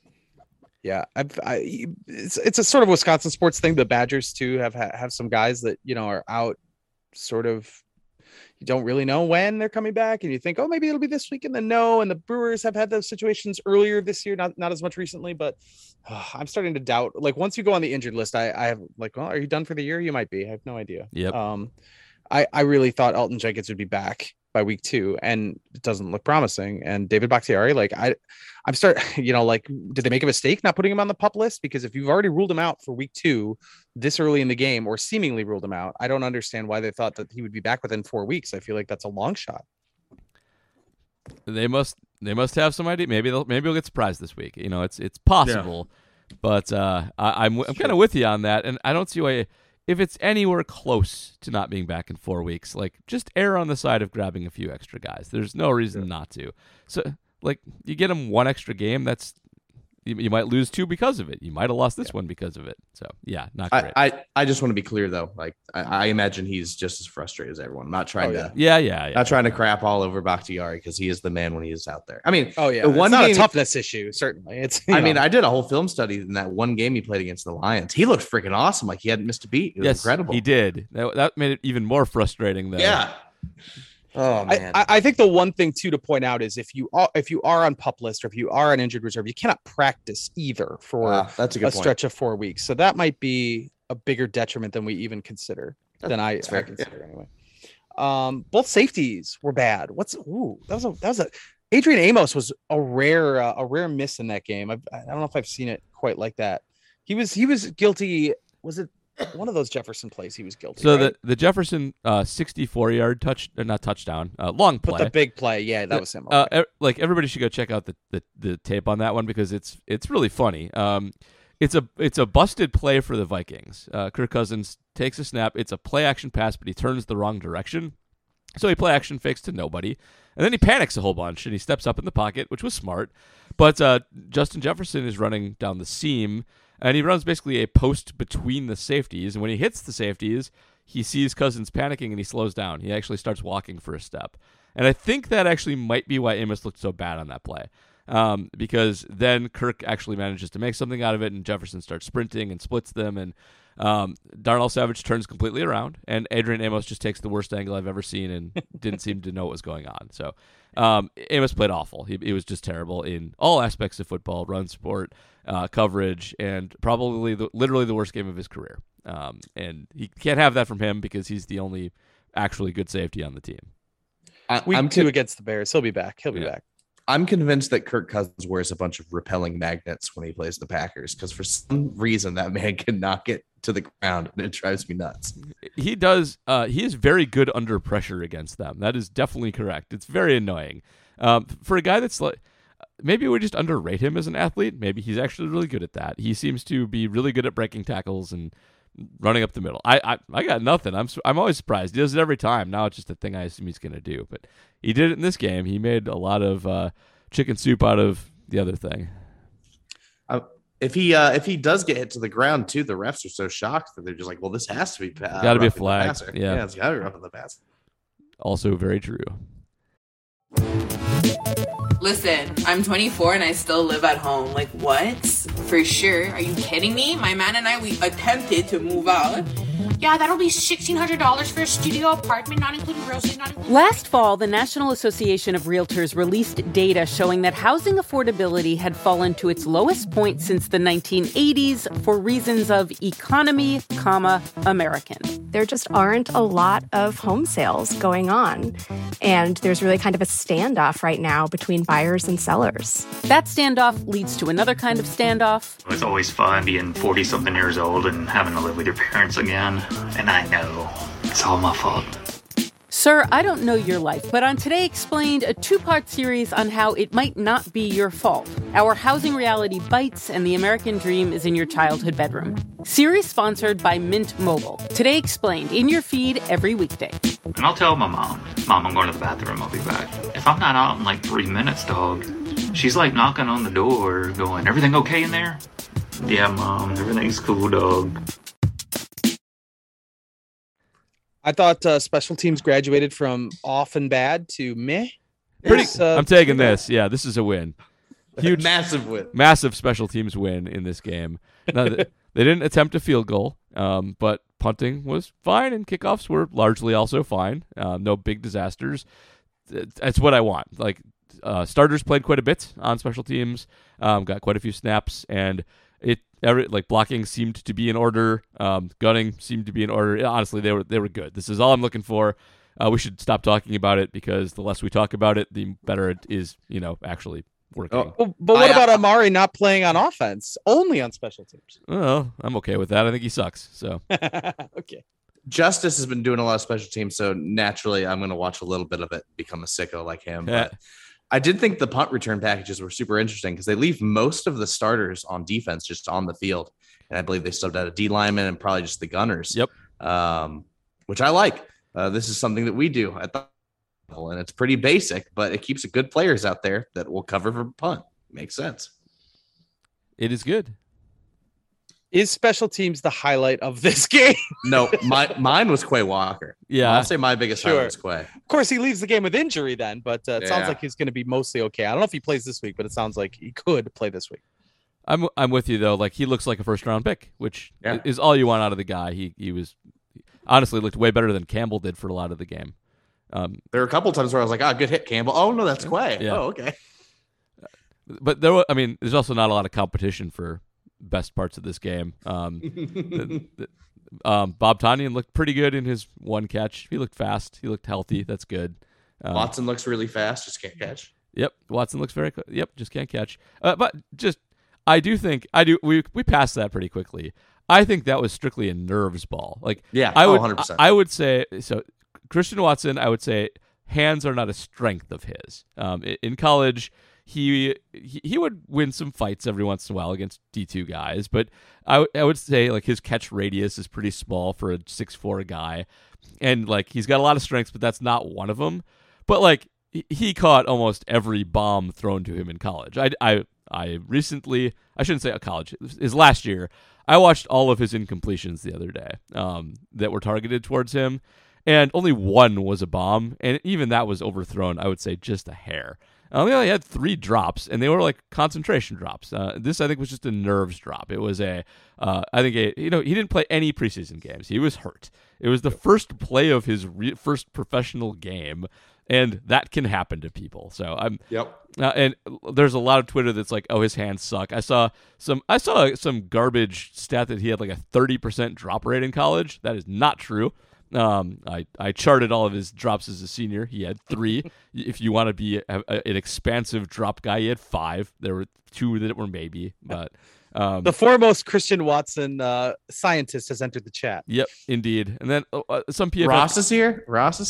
Yeah, it's a sort of Wisconsin sports thing. The Badgers too have some guys that are out, sort of. You don't really know when they're coming back, and you think, oh, maybe it'll be this week, and then no. And the Brewers have had those situations earlier this year, not as much recently, but I'm starting to doubt. Like once you go on the injured list, I have like, well, are you done for the year? You might be. I have no idea. Yep. I really thought Elton Jenkins would be back by week 2, and it doesn't look promising. And David Bakhtiari, like I'm like, did they make a mistake not putting him on the pup list? Because if you've already ruled him out for week 2 this early in the game, or seemingly ruled him out, I don't understand why they thought that he would be back within 4 weeks. I feel like that's a long shot. They must have some idea. Maybe we'll get surprised this week. It's possible, but I'm kind of with you on that, and I don't see why. If it's anywhere close to not being back in 4 weeks, like just err on the side of grabbing a few extra guys. There's no reason not to. So, like, you get him 1 extra game. That's you might lose 2 because of it. You might have lost this one because of it. So, yeah, not great. I just want to be clear though. Like I imagine he's just as frustrated as everyone. I'm not trying to Yeah. not trying to crap all over Bakhtiari because he is the man when he is out there. I mean, Oh yeah, the one it's not game- a toughness issue. Certainly, it's. I mean, I did a whole film study in that one game he played against the Lions. He looked freaking awesome. Like he hadn't missed a beat. It was Yes, incredible. he did. That made it even more frustrating, though. Yeah. Oh man. I think the one thing too to point out is if you are on pup list or if you are on injured reserve, you cannot practice either for Wow, that's a good a point. stretch of 4 weeks. So that might be a bigger detriment than we even consider. Than I fair. consider anyway. Both safeties were bad. That was a Adrian Amos was a rare miss in that game. I don't know if I've seen it quite like that. He was guilty. Was it one of those Jefferson plays? He was guilty. So right? the Jefferson 64-yard not touchdown, long but play. the big play, yeah, that was him. Like everybody should go check out the tape on that one because it's really funny. It's a busted play for the Vikings. Kirk Cousins takes a snap. It's a play action pass, but he turns the wrong direction. So he play action fakes to nobody. And then he panics a whole bunch and he steps up in the pocket, which was smart. But Justin Jefferson is running down the seam and he runs basically a post between the safeties. And when he hits the safeties, he sees Cousins panicking and he slows down. He actually starts walking for a step. And I think that actually might be why Amos looked so bad on that play. Because then Kirk actually manages to make something out of it and Jefferson starts sprinting and splits them. And Darnell Savage turns completely around and Adrian Amos just takes the worst angle I've ever seen and didn't seem to know what was going on. So Amos played awful. He was just terrible in all aspects of football, run support, coverage, and probably literally the worst game of his career. And he can't have that from him because he's the only actually good safety on the team. Week 2 against the Bears. He'll be back. He'll be back. I'm convinced that Kirk Cousins wears a bunch of repelling magnets when he plays the Packers because for some reason that man cannot get to the ground and it drives me nuts. He does. He is very good under pressure against them. That is definitely correct. It's very annoying. For a guy that's like, maybe we just underrate him as an athlete. Maybe he's actually really good at that. He seems to be really good at breaking tackles and running up the middle. I got nothing. I'm always surprised. He does it every time. Now it's just a thing I assume he's going to do. But he did it in this game. He made a lot of chicken soup out of the other thing. If he does get hit to the ground too, the refs are so shocked that they're just like, well, this has to be got to be a flag. Yeah, it's got to be roughing the passer. Also very true. Listen, I'm 24 and I still live at home. Like, what? For sure. Are you kidding me? My man and I, we attempted to move out. Yeah, that'll be $1,600 for a studio apartment, not including groceries, not including... Last fall, the National Association of Realtors released data showing that housing affordability had fallen to its lowest point since the 1980s for reasons of economy, American. There just aren't a lot of home sales going on. And there's really kind of a standoff right now between buyers and sellers. That standoff leads to another kind of standoff. It's always fun being 40-something years old and having to live with your parents again. And I know it's all my fault. Sir, I don't know your life, but on Today Explained, a two-part series on how it might not be your fault. Our housing reality bites and the American dream is in your childhood bedroom. Series sponsored by Mint Mobile. Today Explained, in your feed every weekday. And I'll tell my mom, I'm going to the bathroom, I'll be back. If I'm not out in like 3 minutes, dog, she's like knocking on the door going, everything okay in there? Yeah, Mom, everything's cool, dog. I thought special teams graduated from often bad to meh. I'm taking this. Yeah, this is a win. Huge, massive win. Massive special teams win in this game. Now, they didn't attempt a field goal, but punting was fine, and kickoffs were largely also fine. No big disasters. That's what I want. Like starters played quite a bit on special teams, got quite a few snaps, and blocking seemed to be in order. Gunning seemed to be in order. Honestly, they were good. This is all I'm looking for. We should stop talking about it because the less we talk about it, the better it is. Actually working. But what about Amari not playing on offense, only on special teams? Oh, I'm okay with that. I think he sucks. So okay. Justice has been doing a lot of special teams, so naturally I'm going to watch a little bit of it, become a sicko like him. But I did think the punt return packages were super interesting because they leave most of the starters on defense just on the field. And I believe they subbed out a D lineman and probably just the gunners. Yep. Which I like. This is something that we do at the level, and it's pretty basic, but it keeps good players out there that will cover for punt. Makes sense. It is good. Is special teams the highlight of this game? No, mine was Quay Walker. Yeah. I'll say my biggest highlight was Quay. Of course, he leaves the game with injury then, but it sounds like he's going to be mostly okay. I don't know if he plays this week, but it sounds like he could play this week. I'm with you though. Like he looks like a first round pick, which is all you want out of the guy. He was honestly looked way better than Campbell did for a lot of the game. There were a couple of times where I was like, good hit, Campbell. Oh no, that's Quay. Yeah. Oh, okay. But there's also not a lot of competition for best parts of this game. Bob Tonyan looked pretty good in his one catch. He looked fast. He looked healthy. That's good. Watson looks really fast. Just can't catch. Yep. Watson looks just can't catch. But just, we passed that pretty quickly. I think that was strictly a nerves ball. Like, yeah, I would, 100%. I would say, so Christian Watson, I would say hands are not a strength of his. In college, he would win some fights every once in a while against D2 guys, but I would say like his catch radius is pretty small for a 6'4" guy, and like he's got a lot of strengths, but that's not one of them. But like he caught almost every bomb thrown to him in college. I recently, I shouldn't say college, his last year, I watched all of his incompletions the other day that were targeted towards him, and only one was a bomb, and even that was overthrown, I would say, just a hair. They only had 3 drops, and they were like concentration drops. This, I think, was just a nerves drop. It was he didn't play any preseason games. He was hurt. It was the first play of his first professional game, and that can happen to people. So and there's a lot of Twitter that's like, oh, his hands suck. I saw some garbage stat that he had like a 30% drop rate in college. That is not true. I charted all of his drops as a senior. He had 3. If you want to be an expansive drop guy, he had 5. There were 2 that were maybe, but the foremost Christian Watson scientist has entered the chat. Yep, indeed. And then some PFF Ross is here.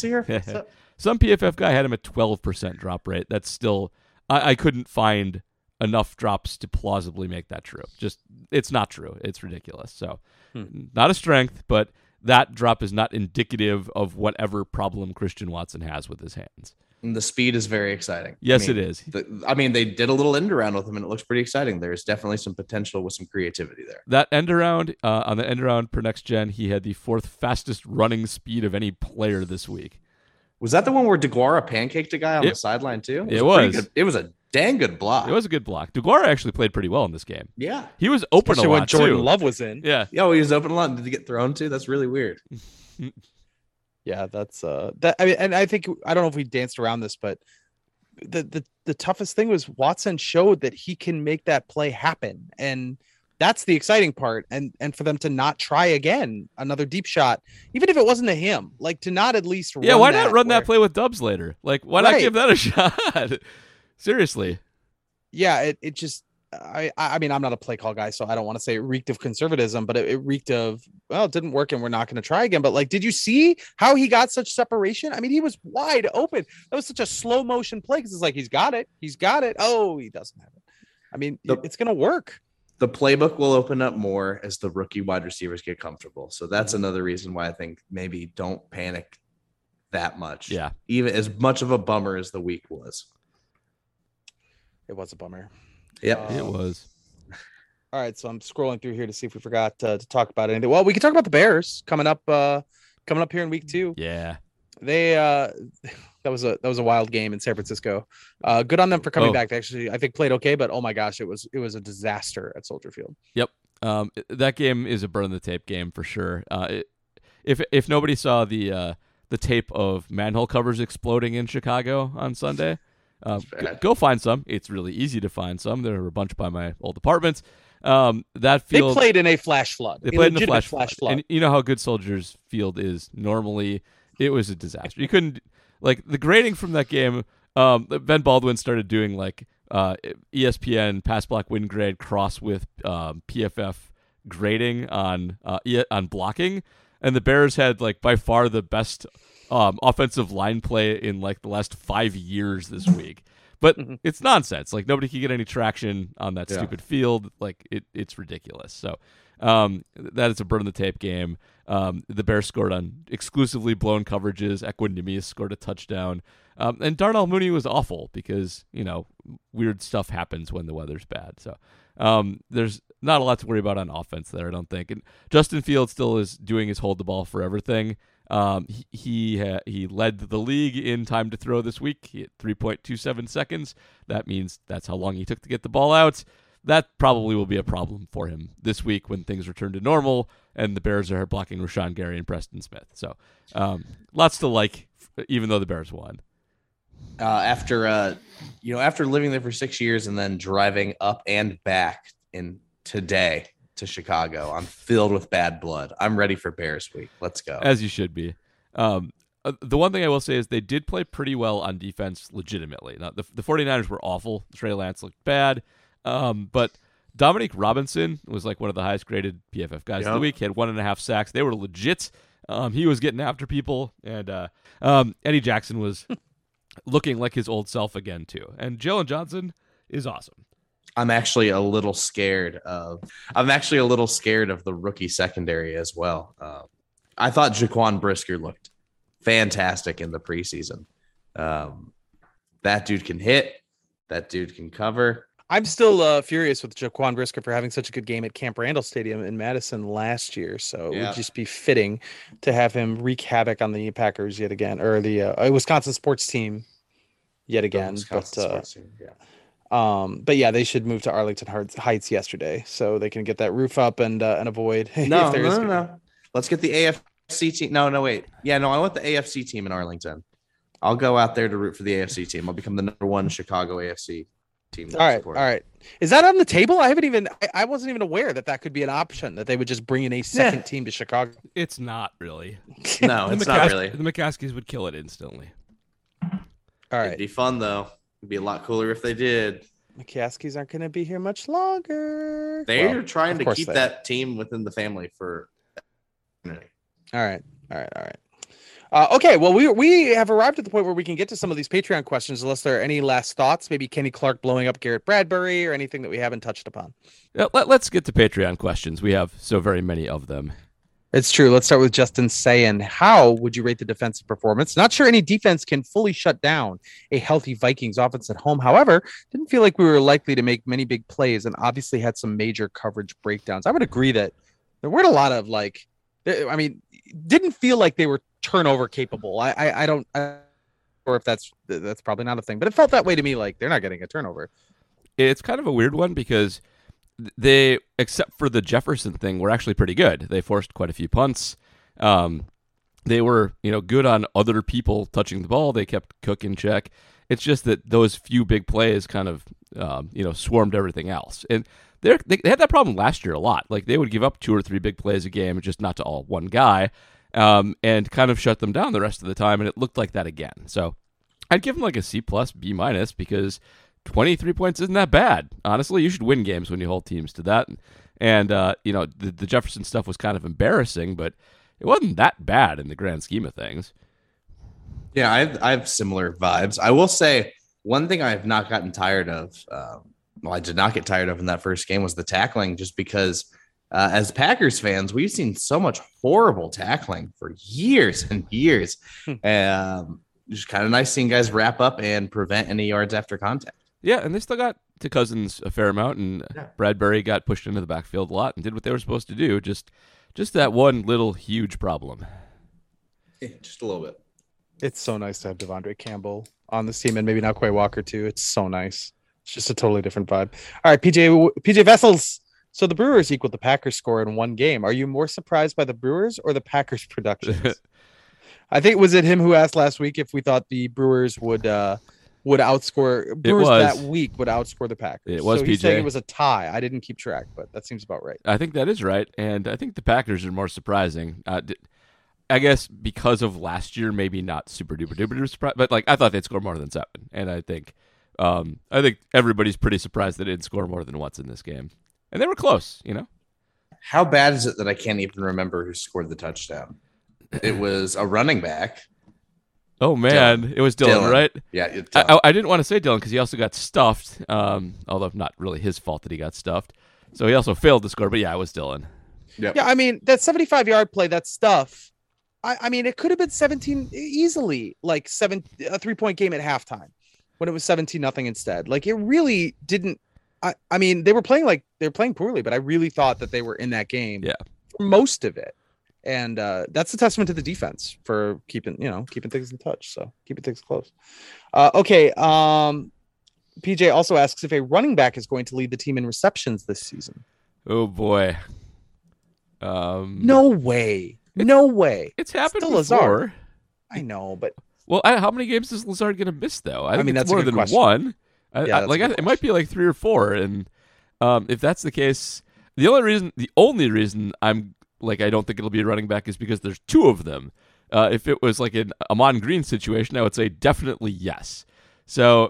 Some PFF guy had him at 12% drop rate. That's still I couldn't find enough drops to plausibly make that true. Just it's not true. It's ridiculous. So not a strength, but that drop is not indicative of whatever problem Christian Watson has with his hands. And the speed is very exciting. Yes, it is. They did a little end around with him, and it looks pretty exciting. There's definitely some potential with some creativity there. That end around, on the end around per next gen, he had the 4th fastest running speed of any player this week. Was that the one where DeGuara pancaked a guy on the sideline too? It was. It was a dang good block. It was a good block. DeGuara actually played pretty well in this game. Yeah. He was open Especially a lot when Jordan too. Love was in. Yeah. Yeah, he was open a lot. Did he get thrown to? That's really weird. Yeah, that's that. I mean, and I think I don't know if we danced around this, but the toughest thing was Watson showed that he can make that play happen, and that's the exciting part. And for them to not try again another deep shot, even if it wasn't to him, like to not at least why not run that play with Dubs later? Like why not give that a shot? Seriously. Yeah, it just. I mean, I'm not a play call guy, so I don't want to say it reeked of conservatism, but it reeked of, well, it didn't work and we're not going to try again. But like, did you see how he got such separation? I mean, he was wide open. That was such a slow motion play because it's like, he's got it. Oh, he doesn't have it. I mean, it's going to work. The playbook will open up more as the rookie wide receivers get comfortable. So that's another reason why I think maybe don't panic that much. Yeah. Even as much of a bummer as the week was. It was a bummer. Yep. It was. All right, so I'm scrolling through here to see if we forgot to talk about anything. Well, we can talk about the Bears coming up here in week 2. Yeah. They that was a wild game in San Francisco. Good on them for coming back. They actually, I think, played okay, but oh my gosh, it was a disaster at Soldier Field. Yep. That game is a burn the tape game for sure. If nobody saw the tape of manhole covers exploding in Chicago on Sunday, go find some. It's really easy to find some. There are a bunch by my old apartments. That field, they played in a flash flood. They played in a flash flood. And you know how good Soldiers Field is normally. It was a disaster. You couldn't, like, the grading from that game. Ben Baldwin started doing like ESPN pass block win grade cross with PFF grading on blocking, and the Bears had like by far the best offensive line play in like the last 5 years this week. But it's nonsense. Like nobody can get any traction on that stupid field. Like it's ridiculous. So that is a burn the tape game. The Bears scored on exclusively blown coverages. Equanimeous scored a touchdown. And Darnell Mooney was awful because, weird stuff happens when the weather's bad. So there's not a lot to worry about on offense there, I don't think. And Justin Fields still is doing his hold the ball forever thing. He led the league in time to throw this week. He had 3.27 seconds. That means that's how long he took to get the ball out. That probably will be a problem for him this week when things return to normal and the Bears are blocking Rashawn Gary and Preston Smith. So lots to like, even though the Bears won. After living there for 6 years and then driving up and back in today to Chicago, I'm filled with bad blood. I'm ready for Bears week. Let's go. As you should be. The one thing I will say is they did play pretty well on defense legitimately. Now, the 49ers were awful. Trey Lance looked bad. But Dominique Robinson was like one of the highest graded PFF guys of the week. He had 1.5 sacks. They were legit. He was getting after people. And Eddie Jackson was looking like his old self again, too. And Jalen Johnson is awesome. I'm actually a little scared of the rookie secondary as well. I thought Jaquan Brisker looked fantastic in the preseason. That dude can hit. That dude can cover. I'm still furious with Jaquan Brisker for having such a good game at Camp Randall Stadium in Madison last year. So it would just be fitting to have him wreak havoc on the Packers yet again, or the Wisconsin sports team yet again. But yeah, they should move to Arlington Heights yesterday so they can get that roof up and avoid. No. Let's get the AFC team. No, wait. Yeah, no, I want the AFC team in Arlington. I'll go out there to root for the AFC team. I'll become the #1 Chicago AFC team. All right. Is that on the table? I wasn't even aware that could be an option, that they would just bring in a second team to Chicago. It's not really. No, it's not really. The McCaskies would kill it instantly. All right. It'd be fun, though. It'd be a lot cooler if they did. McCaskies aren't going to be here much longer. They're trying to keep that team within the family for. All right. Okay, well, we have arrived at the point where we can get to some of these Patreon questions, unless there are any last thoughts. Maybe Kenny Clark blowing up Garrett Bradbury or anything that we haven't touched upon. Let's get to Patreon questions. We have so very many of them. It's true. Let's start with Justin saying, how would you rate the defensive performance? Not sure any defense can fully shut down a healthy Vikings offense at home. However, didn't feel like we were likely to make many big plays and obviously had some major coverage breakdowns. I would agree that there weren't a lot of didn't feel like they were turnover capable. I don't or if that's probably not a thing, but it felt that way to me. Like they're not getting a turnover. It's kind of a weird one because they, except for the Jefferson thing, were actually pretty good. They forced quite a few punts. They were, good on other people touching the ball. They kept Cook in check. It's just that those few big plays kind of, swarmed everything else. And they had that problem last year a lot. Like they would give up 2 or 3 big plays a game, just not to all one guy, and kind of shut them down the rest of the time. And it looked like that again. So I'd give them like a C+, B- because 23 points isn't that bad. Honestly, you should win games when you hold teams to that. And, the Jefferson stuff was kind of embarrassing, but it wasn't that bad in the grand scheme of things. Yeah, I have similar vibes. I will say one thing I have not gotten tired of, I did not get tired of in that first game, was the tackling, just because as Packers fans, we've seen so much horrible tackling for years and years. Just kind of nice seeing guys wrap up and prevent any yards after contact. Yeah, and they still got to Cousins a fair amount, and Bradbury got pushed into the backfield a lot and did what they were supposed to do. Just that one little huge problem. Yeah, just a little bit. It's so nice to have Devondre Campbell on this team, and maybe now Quay Walker too. It's so nice. It's just a totally different vibe. All right, PJ Vessels. So the Brewers equaled the Packers score in one game. Are you more surprised by the Brewers or the Packers productions? I think, was it him who asked last week if we thought the Brewers would outscore Brewers that week would outscore the Packers? It was, so PJ. He's saying it was a tie. I didn't keep track, but that seems about right. I think that is right, and I think the Packers are more surprising. I guess because of last year, maybe not super duper surprised, but I thought they'd score more than 7, and I think everybody's pretty surprised they didn't score more than once in this game, and they were close. How bad is it that I can't even remember who scored the touchdown? It was a running back. Oh man, Dylan. It was Dylan, right? Yeah, I didn't want to say Dylan because he also got stuffed. Although not really his fault that he got stuffed. So he also failed to score. But yeah, it was Dylan. Yep. Yeah, I mean that 75-yard play, that stuff. I mean, it could have been 17 easily, like a 3-point game at halftime when it was 17-0 instead. Like it really didn't. I mean, they were playing poorly, but I really thought that they were in that game. Yeah. For most of it. And that's a testament to the defense for keeping things in touch. So keeping things close. Okay. PJ also asks if a running back is going to lead the team in receptions this season. Oh boy. No way. No way. It's happened Still before. Lazard. I know, but how many games is Lazard going to miss though? I think mean, it's that's a more good than question. one. It It might be like 3 or 4. And if that's the case, the only reason I'm I don't think it'll be a running back is because there's 2 of them. If it was like an Amon Green situation, I would say definitely yes. So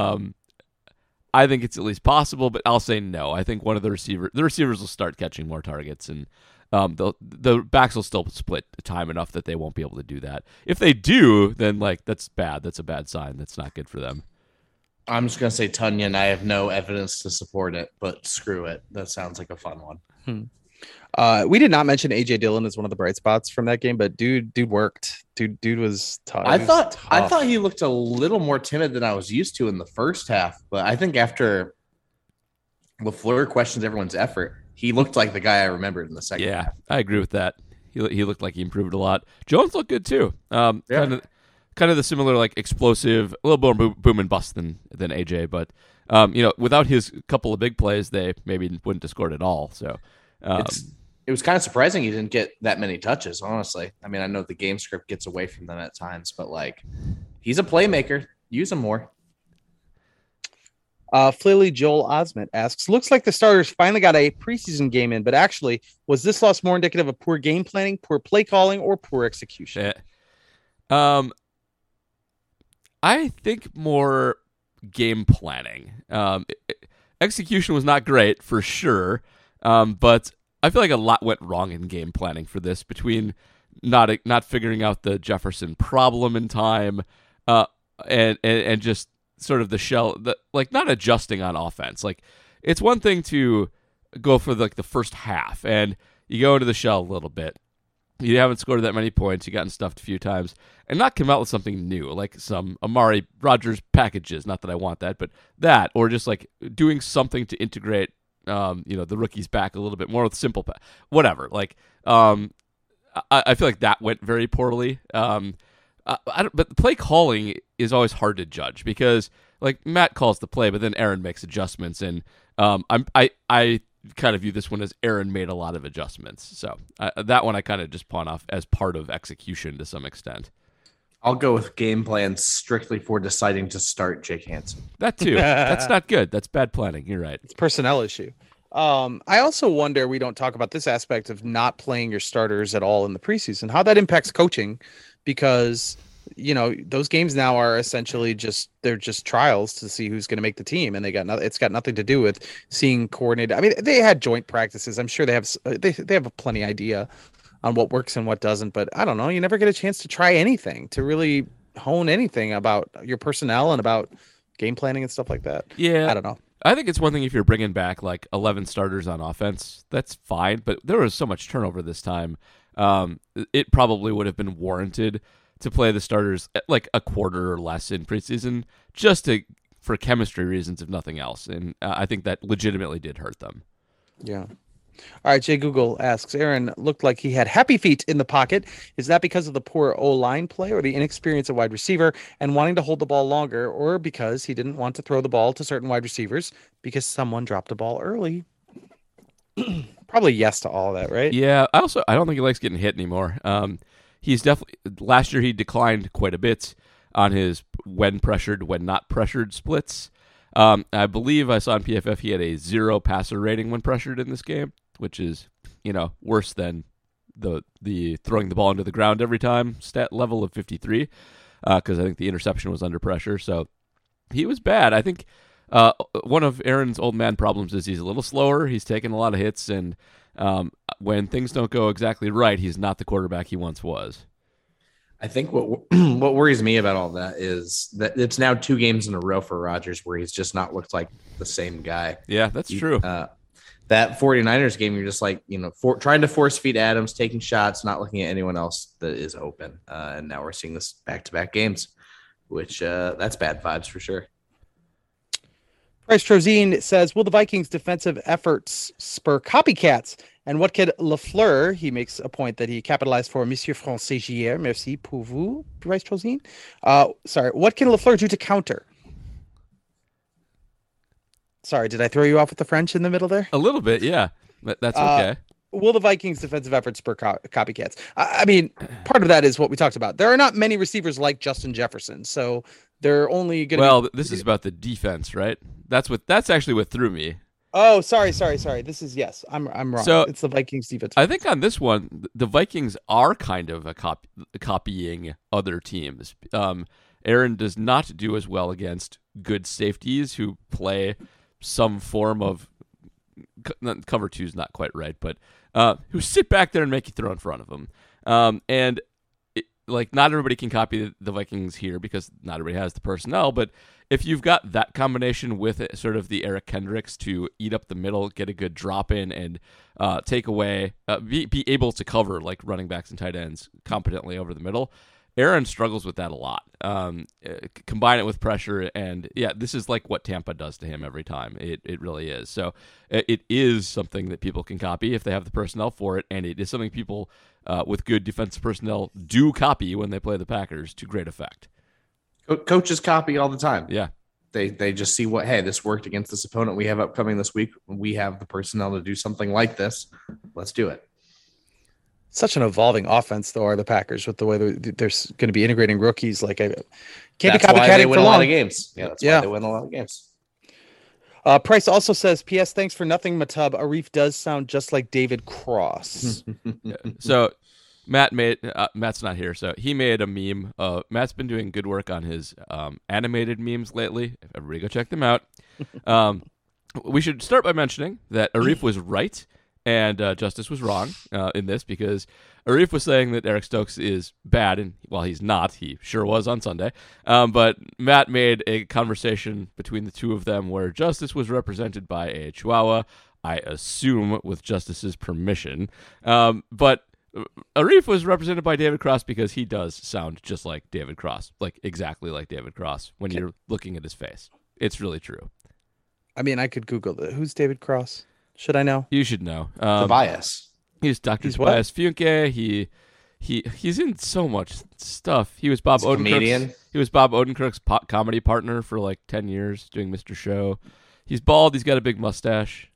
I think it's at least possible, but I'll say no. I think one of the receivers will start catching more targets, and the backs will still split time enough that they won't be able to do that. If they do, then that's bad. That's a bad sign. That's not good for them. I'm just going to say Tunyon. I have no evidence to support it, but screw it. That sounds like a fun one. We did not mention AJ Dillon as one of the bright spots from that game, but dude worked. Dude was tough. I thought he looked a little more timid than I was used to in the first half, but I think after LaFleur questions everyone's effort, he looked like the guy I remembered in the second half. Yeah, I agree with that. He looked like he improved a lot. Jones looked good too. Kind of the similar explosive, a little more boom and bust than AJ, but without his couple of big plays, they maybe wouldn't have scored at all. So it was kind of surprising he didn't get that many touches, honestly. I mean, I know the game script gets away from them at times, but he's a playmaker. Use him more. Flilly Joel Osment asks, looks like the starters finally got a preseason game in, but actually, was this loss more indicative of poor game planning, poor play calling, or poor execution? I think more game planning. Execution was not great for sure, but I feel like a lot went wrong in game planning for this between not figuring out the Jefferson problem in time, and just sort of like not adjusting on offense. Like it's one thing to go for the first half and you go into the shell a little bit. You haven't scored that many points. You've gotten stuffed a few times, and not come out with something new, like some Amari Rodgers packages. Not that I want that, but that, or just like doing something to integrate, the rookies back a little bit more with simple, whatever. Like, I feel like that went very poorly. But the play calling is always hard to judge because, like, Matt calls the play, but then Aaron makes adjustments, and I kind of view this one as Aaron made a lot of adjustments. So that one I kind of just pawn off as part of execution to some extent. I'll go with game plan strictly for deciding to start Jake Hansen. That too. That's not good. That's bad planning. You're right. It's a personnel issue. I also wonder, we don't talk about this aspect of not playing your starters at all in the preseason, how that impacts coaching, because those games now are essentially they're just trials to see who's going to make the team, and it's got nothing to do with seeing coordinated. I mean, they had joint practices. I'm sure they have a plenty idea on what works and what doesn't, but I don't know. You never get a chance to try anything, to really hone anything about your personnel and about game planning and stuff like that. Yeah, I don't know. I think it's one thing if you're bringing back like 11 starters on offense, that's fine. But there was so much turnover this time. It probably would have been warranted to play the starters at like a quarter or less in preseason, just for chemistry reasons, if nothing else. And I think that legitimately did hurt them. Yeah. All right. Jay Google asks, Aaron looked like he had happy feet in the pocket. Is that because of the poor O-line play or the inexperience of wide receiver and wanting to hold the ball longer, or because he didn't want to throw the ball to certain wide receivers because someone dropped the ball early? Probably yes to all of that, right? Yeah. I don't think he likes getting hit anymore. He's definitely, last year he declined quite a bit on his when pressured, when not pressured splits. I believe I saw on PFF he had a 0 passer rating when pressured in this game, which is, worse than the throwing the ball into the ground every time stat level of 53, because I think the interception was under pressure. So he was bad. I think one of Aaron's old man problems is he's a little slower. He's taken a lot of hits, and when things don't go exactly right, he's not the quarterback he once was. I think what worries me about all that is that it's now 2 games in a row for Rodgers where he's just not looked like the same guy. Yeah, that's true. That 49ers game, you're just like, trying to force feed Adams, taking shots, not looking at anyone else that is open. And now we're seeing this back-to-back games, which that's bad vibes for sure. Bryce Trozine says, will the Vikings' defensive efforts spur copycats? And what could Lafleur, he makes a point that he capitalized for Monsieur Français Gier, merci pour vous, Bryce Trozine. What can Lafleur do to counter? Sorry, did I throw you off with the French in the middle there? A little bit, yeah. That's okay. Will the Vikings' defensive efforts spur copycats? I mean, part of that is what we talked about. There are not many receivers like Justin Jefferson, so they're only going to Well, this is about the defense, right? That's actually what threw me. Oh, sorry. This is, yes, I'm wrong. So, it's the Vikings defense. I think on this one, the Vikings are kind of copying other teams. Aaron does not do as well against good safeties who play some form of cover 2 is not quite right, but who sit back there and make you throw in front of them. And not everybody can copy the Vikings here because not everybody has the personnel, but if you've got that combination with sort of the Eric Kendricks to eat up the middle, get a good drop in, and take away, be able to cover like running backs and tight ends competently over the middle, Aaron struggles with that a lot. Combine it with pressure, and yeah, this is like what Tampa does to him every time. It really is. So it is something that people can copy if they have the personnel for it, and it is something people with good defensive personnel do copy when they play the Packers to great effect. Coaches copy all the time. Yeah. They just see this worked against this opponent we have upcoming this week. We have the personnel to do something like this. Let's do it. Such an evolving offense, though, are the Packers with the way they're going to be integrating rookies. Like, can't that's be copycatting why they win for a lot long. of games. Yeah, that's why they win a lot of games. Price also says, P.S. Thanks for nothing, Matub. Arif does sound just like David Cross. So Matt's not here, so he made a meme. Matt's been doing good work on his animated memes lately. Everybody go check them out. We should start by mentioning that Arif was right, And Justice was wrong in this because Arif was saying that Eric Stokes is bad, and while he's not, he sure was on Sunday. But Matt made a conversation between the two of them where Justice was represented by a Chihuahua, I assume with Justice's permission. But Arif was represented by David Cross because he does sound just like David Cross, like exactly like David Cross when you're looking at his face. It's really true. I mean, I could Google it. Who's David Cross? Should I know? You should know. Tobias. He's Dr. He's Tobias Funke. He's in so much stuff. He was Bob He's a comedian. Odenkirk's. He was Bob Odenkirk's comedy partner for like 10 years doing Mr. Show. He's bald. He's got a big mustache.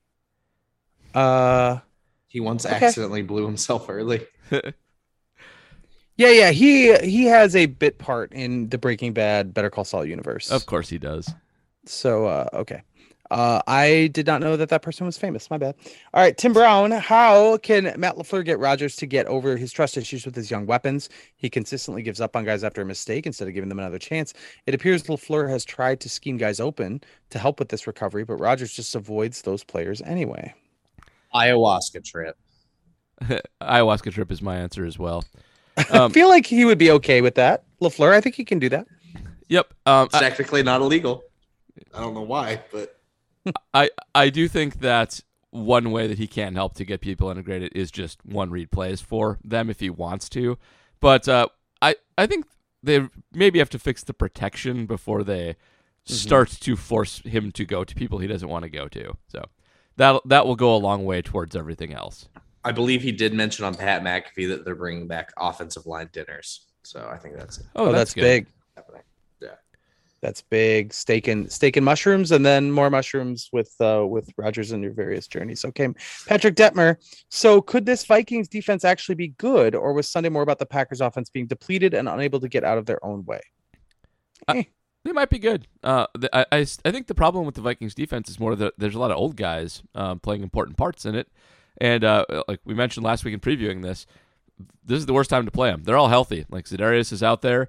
He once accidentally blew himself early. Yeah. He has a bit part in the Breaking Bad Better Call Saul universe. Of course he does. So, okay. I did not know that person was famous. My bad. All right, Tim Brown. How can Matt LaFleur get Rodgers to get over his trust issues with his young weapons? He consistently gives up on guys after a mistake instead of giving them another chance. It appears LaFleur has tried to scheme guys open to help with this recovery, but Rodgers just avoids those players anyway. Ayahuasca trip. Ayahuasca trip is my answer as well. I feel like he would be okay with that. LaFleur, I think he can do that. Yep. It's technically not illegal. I don't know why, but I do think that one way that he can help to get people integrated is just one read plays for them if he wants to. But I think they maybe have to fix the protection before they start to force him to go to people he doesn't want to go to. So that will go a long way towards everything else. I believe he did mention on Pat McAfee that they're bringing back offensive line dinners. So I think that's it. Oh, that's good. big. Yeah. That's big. Steak and mushrooms, and then more mushrooms with Rodgers and your various journeys. Okay, Patrick Detmer. So could this Vikings defense actually be good, or was Sunday more about the Packers offense being depleted and unable to get out of their own way? They might be good. I think the problem with the Vikings defense is more that there's a lot of old guys playing important parts in it. And like we mentioned last week in previewing this is the worst time to play them. They're all healthy. Like Za'Darius is out there.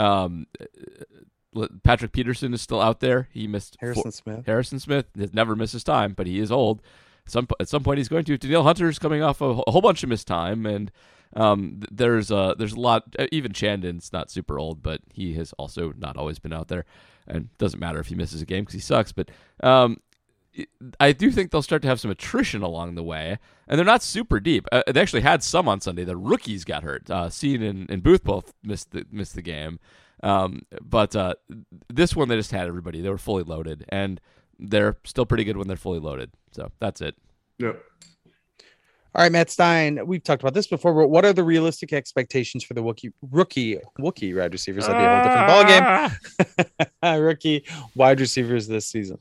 Patrick Peterson is still out there. He missed Harrison Smith has never missed his time, but he is old. At some point he's going to. Danielle Hunter's coming off a whole bunch of missed time, and there's a lot. Even Chandon's not super old, but he has also not always been out there. And it doesn't matter if he misses a game because he sucks. But I do think they'll start to have some attrition along the way, and they're not super deep. They actually had some on Sunday. The rookies got hurt. Sean and Booth both missed the game. But this one they just had everybody. They were fully loaded, and they're still pretty good when they're fully loaded. So that's it. Yep. All right, Matt Stein. We've talked about this before, but what are the realistic expectations for the rookie wide receivers? That'd be a whole different ballgame. Rookie wide receivers this season.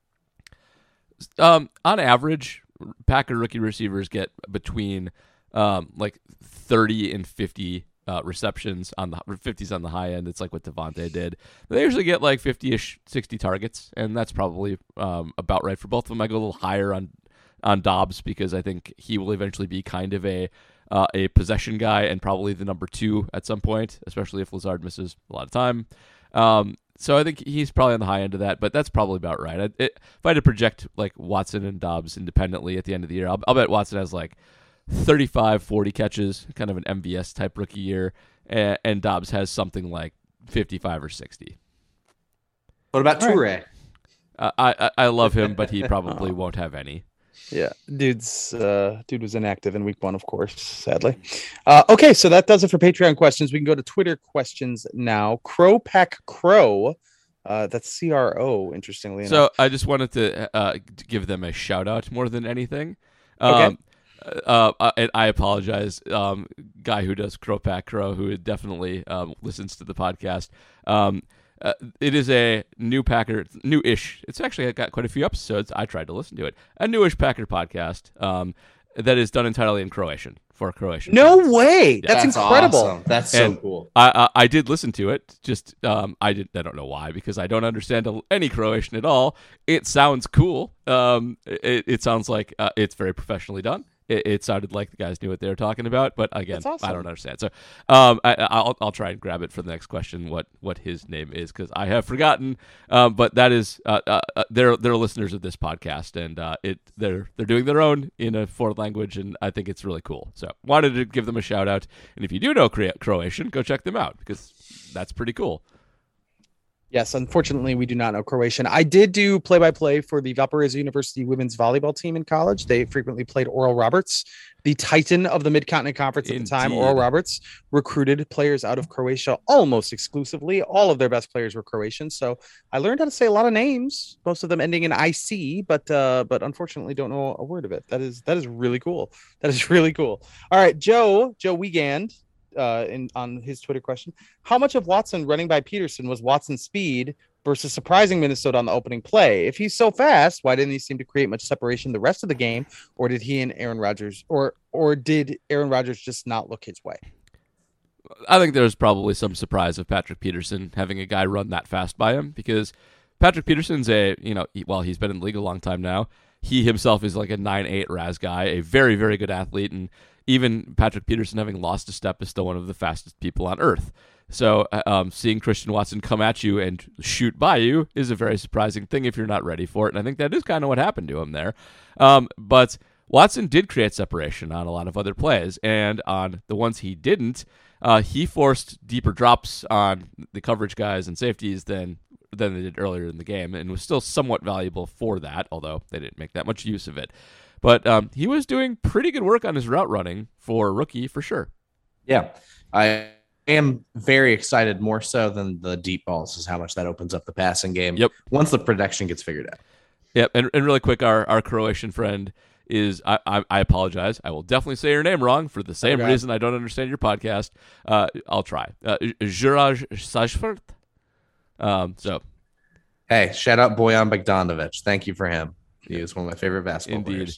On average, Packer rookie receivers get between like 30 and 50 receptions on the 50s on the high end. It's like what Devontae did. They usually get like 50-ish, 60 targets, and that's probably about right for both of them. I go a little higher on Dobbs because I think he will eventually be kind of a possession guy and probably the number 2 at some point, especially if Lazard misses a lot of time. So I think he's probably on the high end of that, but that's probably about right. If I had to project like Watson and Dobbs independently at the end of the year, I'll bet Watson has like 35, 40 catches, kind of an MVS type rookie year, and Dobbs has something like 55 or 60. What about Toure? I love him, but he probably won't have any. Yeah, dude was inactive in week 1, of course, sadly. Okay, so that does it for Patreon questions. We can go to Twitter questions now. Pack Crow, that's CRO, interestingly enough. So I just wanted to give them a shout out more than anything. Okay. I apologize, guy who does Pack Crow, who definitely listens to the podcast. It is a new-ish. It's actually got quite a few episodes. I tried to listen to it. A newish Packer podcast that is done entirely in Croatian for Croatian. No fans. way! Yeah. That's incredible. Awesome. That's so cool. I did listen to it. Just I don't know why, because I don't understand any Croatian at all. It sounds cool. It sounds like it's very professionally done, it sounded like the guys knew what they were talking about. But again, That's awesome. I don't understand. So I'll try and grab it for the next question. What his name is, because I have forgotten. But that is they're listeners of this podcast, and they're doing their own in a foreign language, and I think it's really cool. So wanted to give them a shout out. And if you do know Croatian, go check them out, because that's pretty cool. Yes, unfortunately, we do not know Croatian. I did do play-by-play for the Valparaiso University women's volleyball team in college. They frequently played Oral Roberts, the titan of the Mid-Continent Conference at the time. Indeed. Oral Roberts recruited players out of Croatia almost exclusively. All of their best players were Croatian, so I learned how to say a lot of names, most of them ending in IC, but unfortunately don't know a word of it. That is really cool. That is really cool. All right, Joe Wiegand. On his Twitter question, how much of Watson running by Peterson was Watson's speed versus surprising Minnesota on the opening play? If he's so fast, why didn't he seem to create much separation the rest of the game? Or did he and Aaron Rodgers, or did Aaron Rodgers just not look his way? I think there's probably some surprise of Patrick Peterson having a guy run that fast by him, because Patrick Peterson's he's been in the league a long time now. He himself is like a 9'8" Raz guy, a very, very good athlete, and even Patrick Peterson, having lost a step, is still one of the fastest people on earth. So seeing Christian Watson come at you and shoot by you is a very surprising thing if you're not ready for it, and I think that is kind of what happened to him there. But Watson did create separation on a lot of other plays, and on the ones he didn't, he forced deeper drops on the coverage guys and safeties than they did earlier in the game, and was still somewhat valuable for that, although they didn't make that much use of it. But he was doing pretty good work on his route running for a rookie, for sure. Yeah, I am very excited, more so than the deep balls, is how much that opens up the passing game. Yep. Once the protection gets figured out. Yep, and really quick, our Croatian friend is, I apologize, I will definitely say your name wrong for the same reason I don't understand your podcast. I'll try. Juraj Sajfert. Hey, shout out Bojan Bogdanovic. Thank you for him. He is one of my favorite basketball players.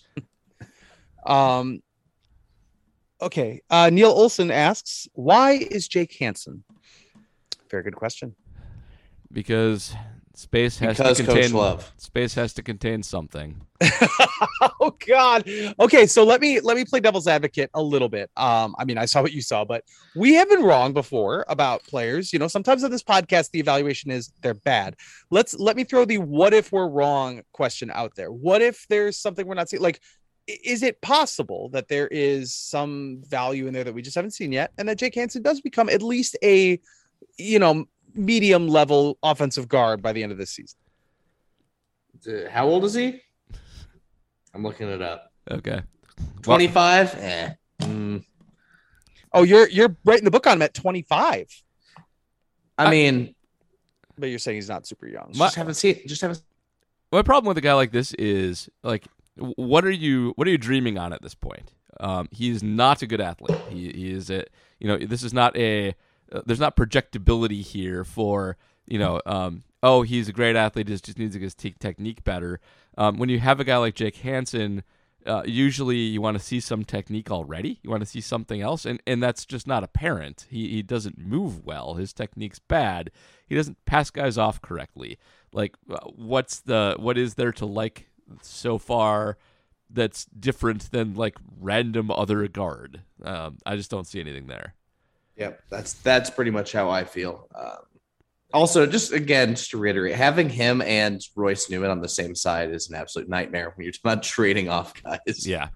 Okay. Neil Olson asks, why is Jake Hansen? Very good question. Because space has Because to contain Coach Love. Space has to contain something. Oh God. Okay, so let me play devil's advocate a little bit. I saw what you saw, but we have been wrong before about players. You know, sometimes on this podcast the evaluation is they're bad. Let me throw the what if we're wrong question out there. What if there's something we're not seeing? Like, is it possible that there is some value in there that we just haven't seen yet, and that Jake Hansen does become at least a, medium level offensive guard by the end of this season? How old is he? I'm looking it up. Okay. 25? Oh, you're writing the book on him at 25. I mean, but you're saying he's not super young. Just haven't seen. My problem with a guy like this is, like, what are you dreaming on at this point? He's not a good athlete. He is this is not there's not projectability here for, he's a great athlete, he just needs to get his technique better. When you have a guy like Jake Hansen, usually you want to see some technique already. You want to see something else, and that's just not apparent. He doesn't move well. His technique's bad. He doesn't pass guys off correctly. Like, what is there to like so far that's different than like random other guard? I just don't see anything there. Yep, that's pretty much how I feel. Also, just to reiterate, having him and Royce Newman on the same side is an absolute nightmare when you're not trading off guys. Yeah.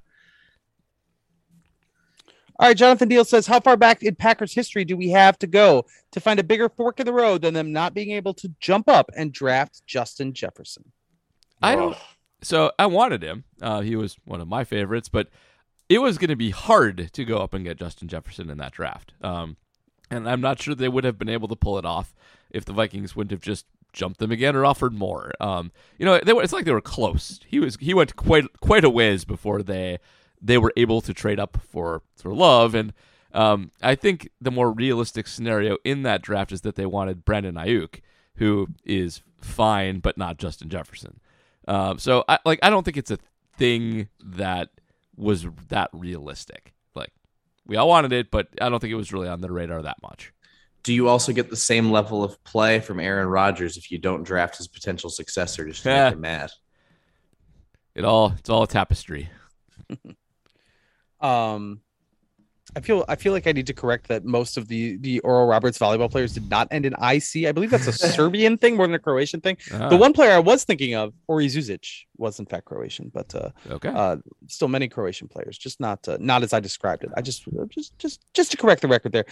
All right, Jonathan Deal says, how far back in Packers history do we have to go to find a bigger fork in the road than them not being able to jump up and draft Justin Jefferson? So I wanted him. He was one of my favorites, but it was going to be hard to go up and get Justin Jefferson in that draft. And I'm not sure they would have been able to pull it off if the Vikings wouldn't have just jumped them again or offered more. It's like they were close. He went quite a ways before they were able to trade up for Love. And I think the more realistic scenario in that draft is that they wanted Brandon Ayuk, who is fine but not Justin Jefferson. So I don't think it's a thing that was that realistic. Like, we all wanted it, but I don't think it was really on the radar that much. Do you also get the same level of play from Aaron Rodgers if you don't draft his potential successor just to make him mad? It's all a tapestry. I feel like I need to correct that most of the Oral Roberts volleyball players did not end in IC. I believe that's a Serbian thing more than a Croatian thing. The one player I was thinking of, Ori Zuzic, was in fact Croatian, but still many Croatian players, just not as I described it. I just to correct the record there.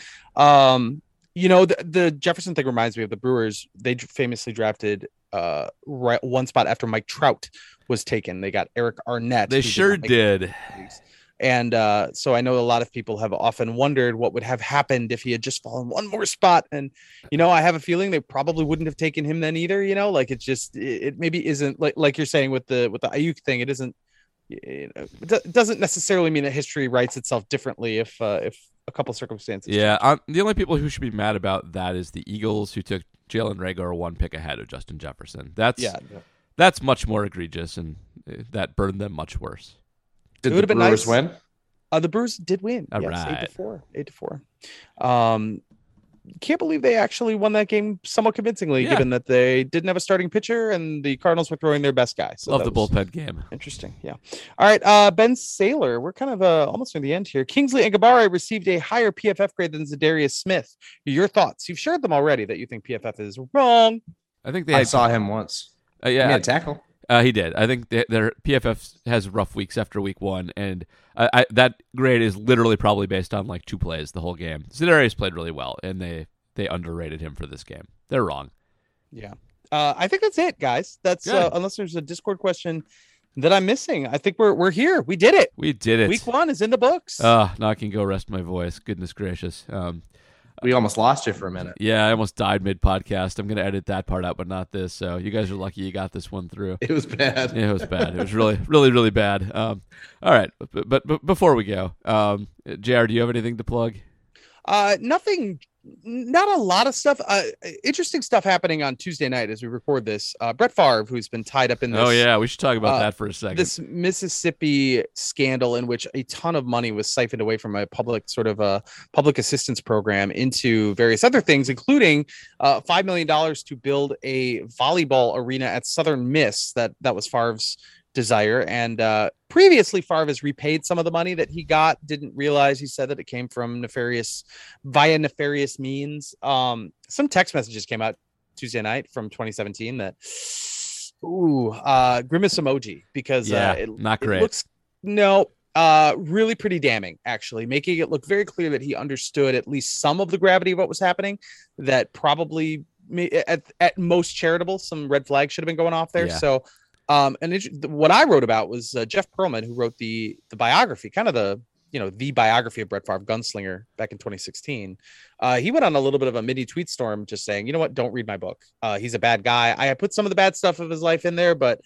The Jefferson thing reminds me of the Brewers. They famously drafted one spot after Mike Trout was taken. They got Eric Arnett. They sure did. And so I know a lot of people have often wondered what would have happened if he had just fallen one more spot. And, I have a feeling they probably wouldn't have taken him then either. Like it maybe isn't like you're saying with the Ayuk thing. It isn't, it doesn't necessarily mean that history writes itself differently if a couple circumstances. Yeah. The only people who should be mad about that is the Eagles, who took Jalen Reagor one pick ahead of Justin Jefferson. That's much more egregious, and that burned them much worse. Did the Brewers win? The Brewers did win. All yes, right. 8-4. Can't believe they actually won that game somewhat convincingly, given that they didn't have a starting pitcher and the Cardinals were throwing their best guy. So love the bullpen game. Interesting. Yeah. All right. Ben Saylor. We're kind of almost near the end here. Kingsley Ngabare received a higher PFF grade than Zadarius Smith. Your thoughts? You've shared them already that you think PFF is wrong. I think I saw him once. Yeah, he made a tackle. He did. I think their PFF has rough weeks after week one, and that grade is literally probably based on like 2 plays the whole game. Zadarius played really well, and they underrated him for this game. They're wrong. Yeah. I think that's it, guys. That's unless there's a Discord question that I'm missing. I think we're here. We did it. We did it. Week 1 is in the books. Now I can go rest my voice. Goodness gracious. We almost lost you for a minute. Yeah, I almost died mid-podcast. I'm going to edit that part out, but not this. So you guys are lucky you got this one through. It was bad. It was bad. It was really, really, really bad. All right. But before we go, JR, do you have anything to plug? Nothing. Not a lot of stuff. Interesting stuff happening on Tuesday night as we record this. Brett Favre, who's been tied up in this. Oh, yeah. We should talk about that for a second. This Mississippi scandal in which a ton of money was siphoned away from a public assistance program into various other things, including $5 million to build a volleyball arena at Southern Miss. That was Favre's desire. And previously Favre has repaid some of the money that he got. Didn't realize, he said, that it came from nefarious means. Some text messages came out Tuesday night from 2017 that grimace emoji, because not great. It looks really pretty damning, actually, making it look very clear that he understood at least some of the gravity of what was happening, that probably at most charitable, some red flags should have been going off there. So what I wrote about was Jeff Pearlman, who wrote the biography, kind of the biography of Brett Favre, Gunslinger, back in 2016. He went on a little bit of a mini tweet storm just saying, you know what, don't read my book. He's a bad guy. I put some of the bad stuff of his life in there, but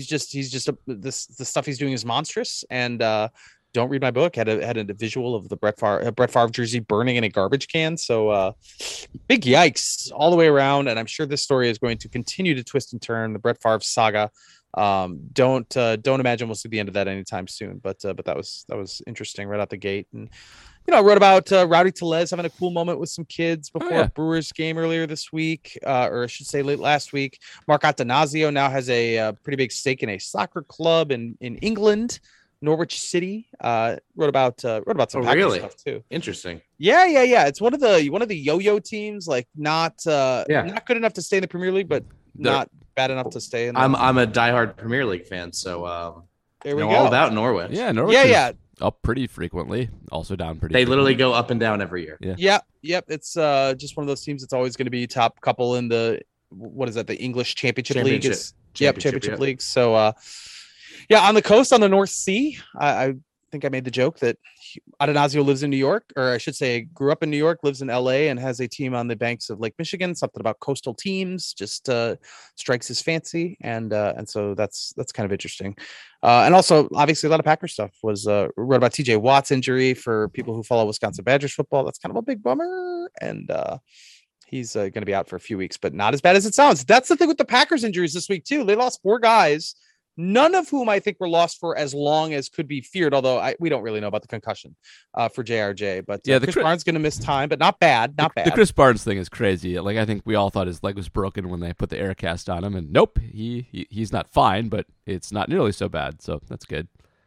the stuff he's doing is monstrous. And don't read my book. Had a visual of the Brett Favre jersey burning in a garbage can. So big yikes all the way around. And I'm sure this story is going to continue to twist and turn, the Brett Favre saga. Don't imagine we'll see the end of that anytime soon, but that was interesting right out the gate. And I wrote about Rowdy Tellez having a cool moment with some kids before a Brewers game earlier this week, or I should say late last week. Mark Attanasio now has a pretty big stake in a soccer club in England, Norwich City. Wrote about some Packers stuff too. Interesting. Yeah. It's one of the yo-yo teams, like not good enough to stay in the Premier League, but not bad enough to stay in. I'm a diehard Premier League fan, so there we go. All about Norwich. Yeah, Norwich. Yeah. Up pretty frequently, also down pretty. They literally go up and down every year. Yeah. Yep. It's just one of those teams that's always going to be top couple in the the English Championship League. Championship League. So on the coast, on the North Sea, I think I made the joke that Atanasio lives in New York, or I should say grew up in New York, lives in LA, and has a team on the banks of Lake Michigan. Something about coastal teams just strikes his fancy. And so that's kind of interesting. And also, obviously, a lot of Packers stuff was wrote about TJ Watt's injury. For people who follow Wisconsin Badgers football, that's kind of a big bummer. And he's going to be out for a few weeks, but not as bad as it sounds. That's the thing with the Packers injuries this week, too. They lost 4 guys, none of whom I think were lost for as long as could be feared, although we don't really know about the concussion for JRJ. But Chris Barnes going to miss time, but not bad. The Chris Barnes thing is crazy. Like, I think we all thought his leg was broken when they put the air cast on him, and nope, he's not fine, but it's not nearly so bad, so that's good.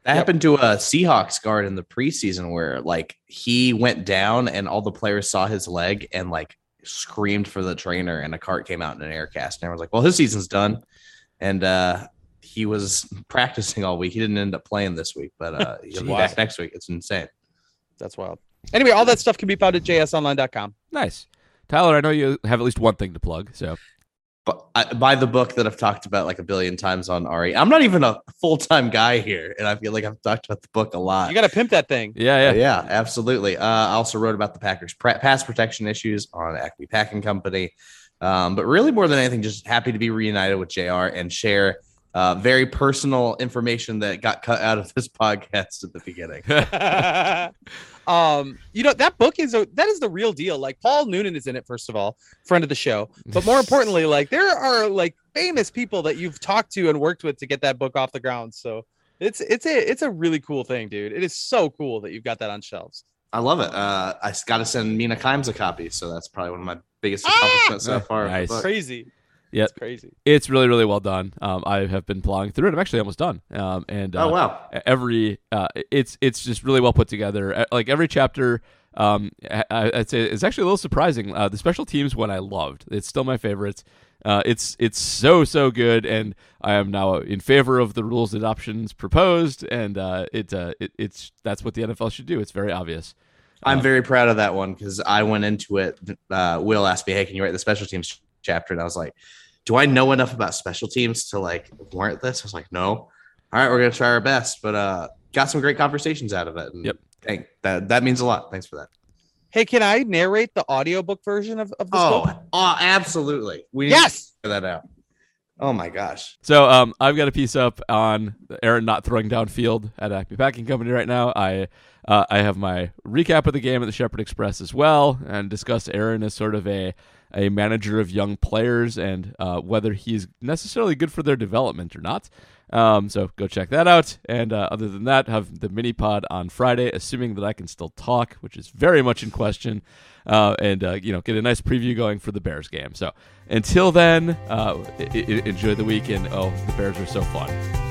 That happened to a Seahawks guard in the preseason where like he went down and all the players saw his leg and like screamed for the trainer, and a cart came out in an air cast. And everyone's like, well, his season's done. And he was practicing all week. He didn't end up playing this week, but he'll be back next week. It's insane. That's wild. Anyway, all that stuff can be found at jsonline.com. Nice. Tyler, I know you have at least one thing to plug, so. But buy the book that I've talked about like a billion times on Ari. I'm not even a full-time guy here, and I feel like I've talked about the book a lot. You got to pimp that thing. Yeah, absolutely. I also wrote about the Packers' pass protection issues on Acme Packing Company. But really, more than anything, just happy to be reunited with JR and share very personal information that got cut out of this podcast at the beginning. That book is the real deal. Like Paul Noonan is in it, first of all, friend of the show. But more importantly, like there are like famous people that you've talked to and worked with to get that book off the ground. So it's a really cool thing, dude. It is so cool that you've got that on shelves. I love it. I got to send Mina Kimes a copy, so that's probably one of my biggest accomplishments so far. Nice. Crazy. Yeah, it's crazy. It's really, really well done. I have been plowing through it. I'm actually almost done. Oh wow! It's just really well put together. Like every chapter, I'd say it's actually a little surprising. The special teams one I loved. It's still my favorite. It's so good, and I am now in favor of the rules adoptions proposed. And it's that's what the NFL should do. It's very obvious. I'm very proud of that one because I went into it. Will asked me, "Hey, can you write the special teams chapter?" And I was like, do I know enough about special teams to like warrant this? I was like, no. All right, we're gonna try our best, but got some great conversations out of it. And yep, that means a lot. Thanks for that. Hey, can I narrate the audiobook version of this book? Oh, absolutely. We need to figure that out. Oh my gosh. So I've got a piece up on Aaron not throwing downfield at Acme Packing Company right now. I have my recap of the game at the Shepherd Express as well, and discuss Aaron as sort of a manager of young players and whether he's necessarily good for their development or not. So go check that out. And other than that, have the mini pod on Friday, assuming that I can still talk, which is very much in question. And get a nice preview going for the Bears game. So until then, enjoy the weekend. Oh, the Bears are so fun.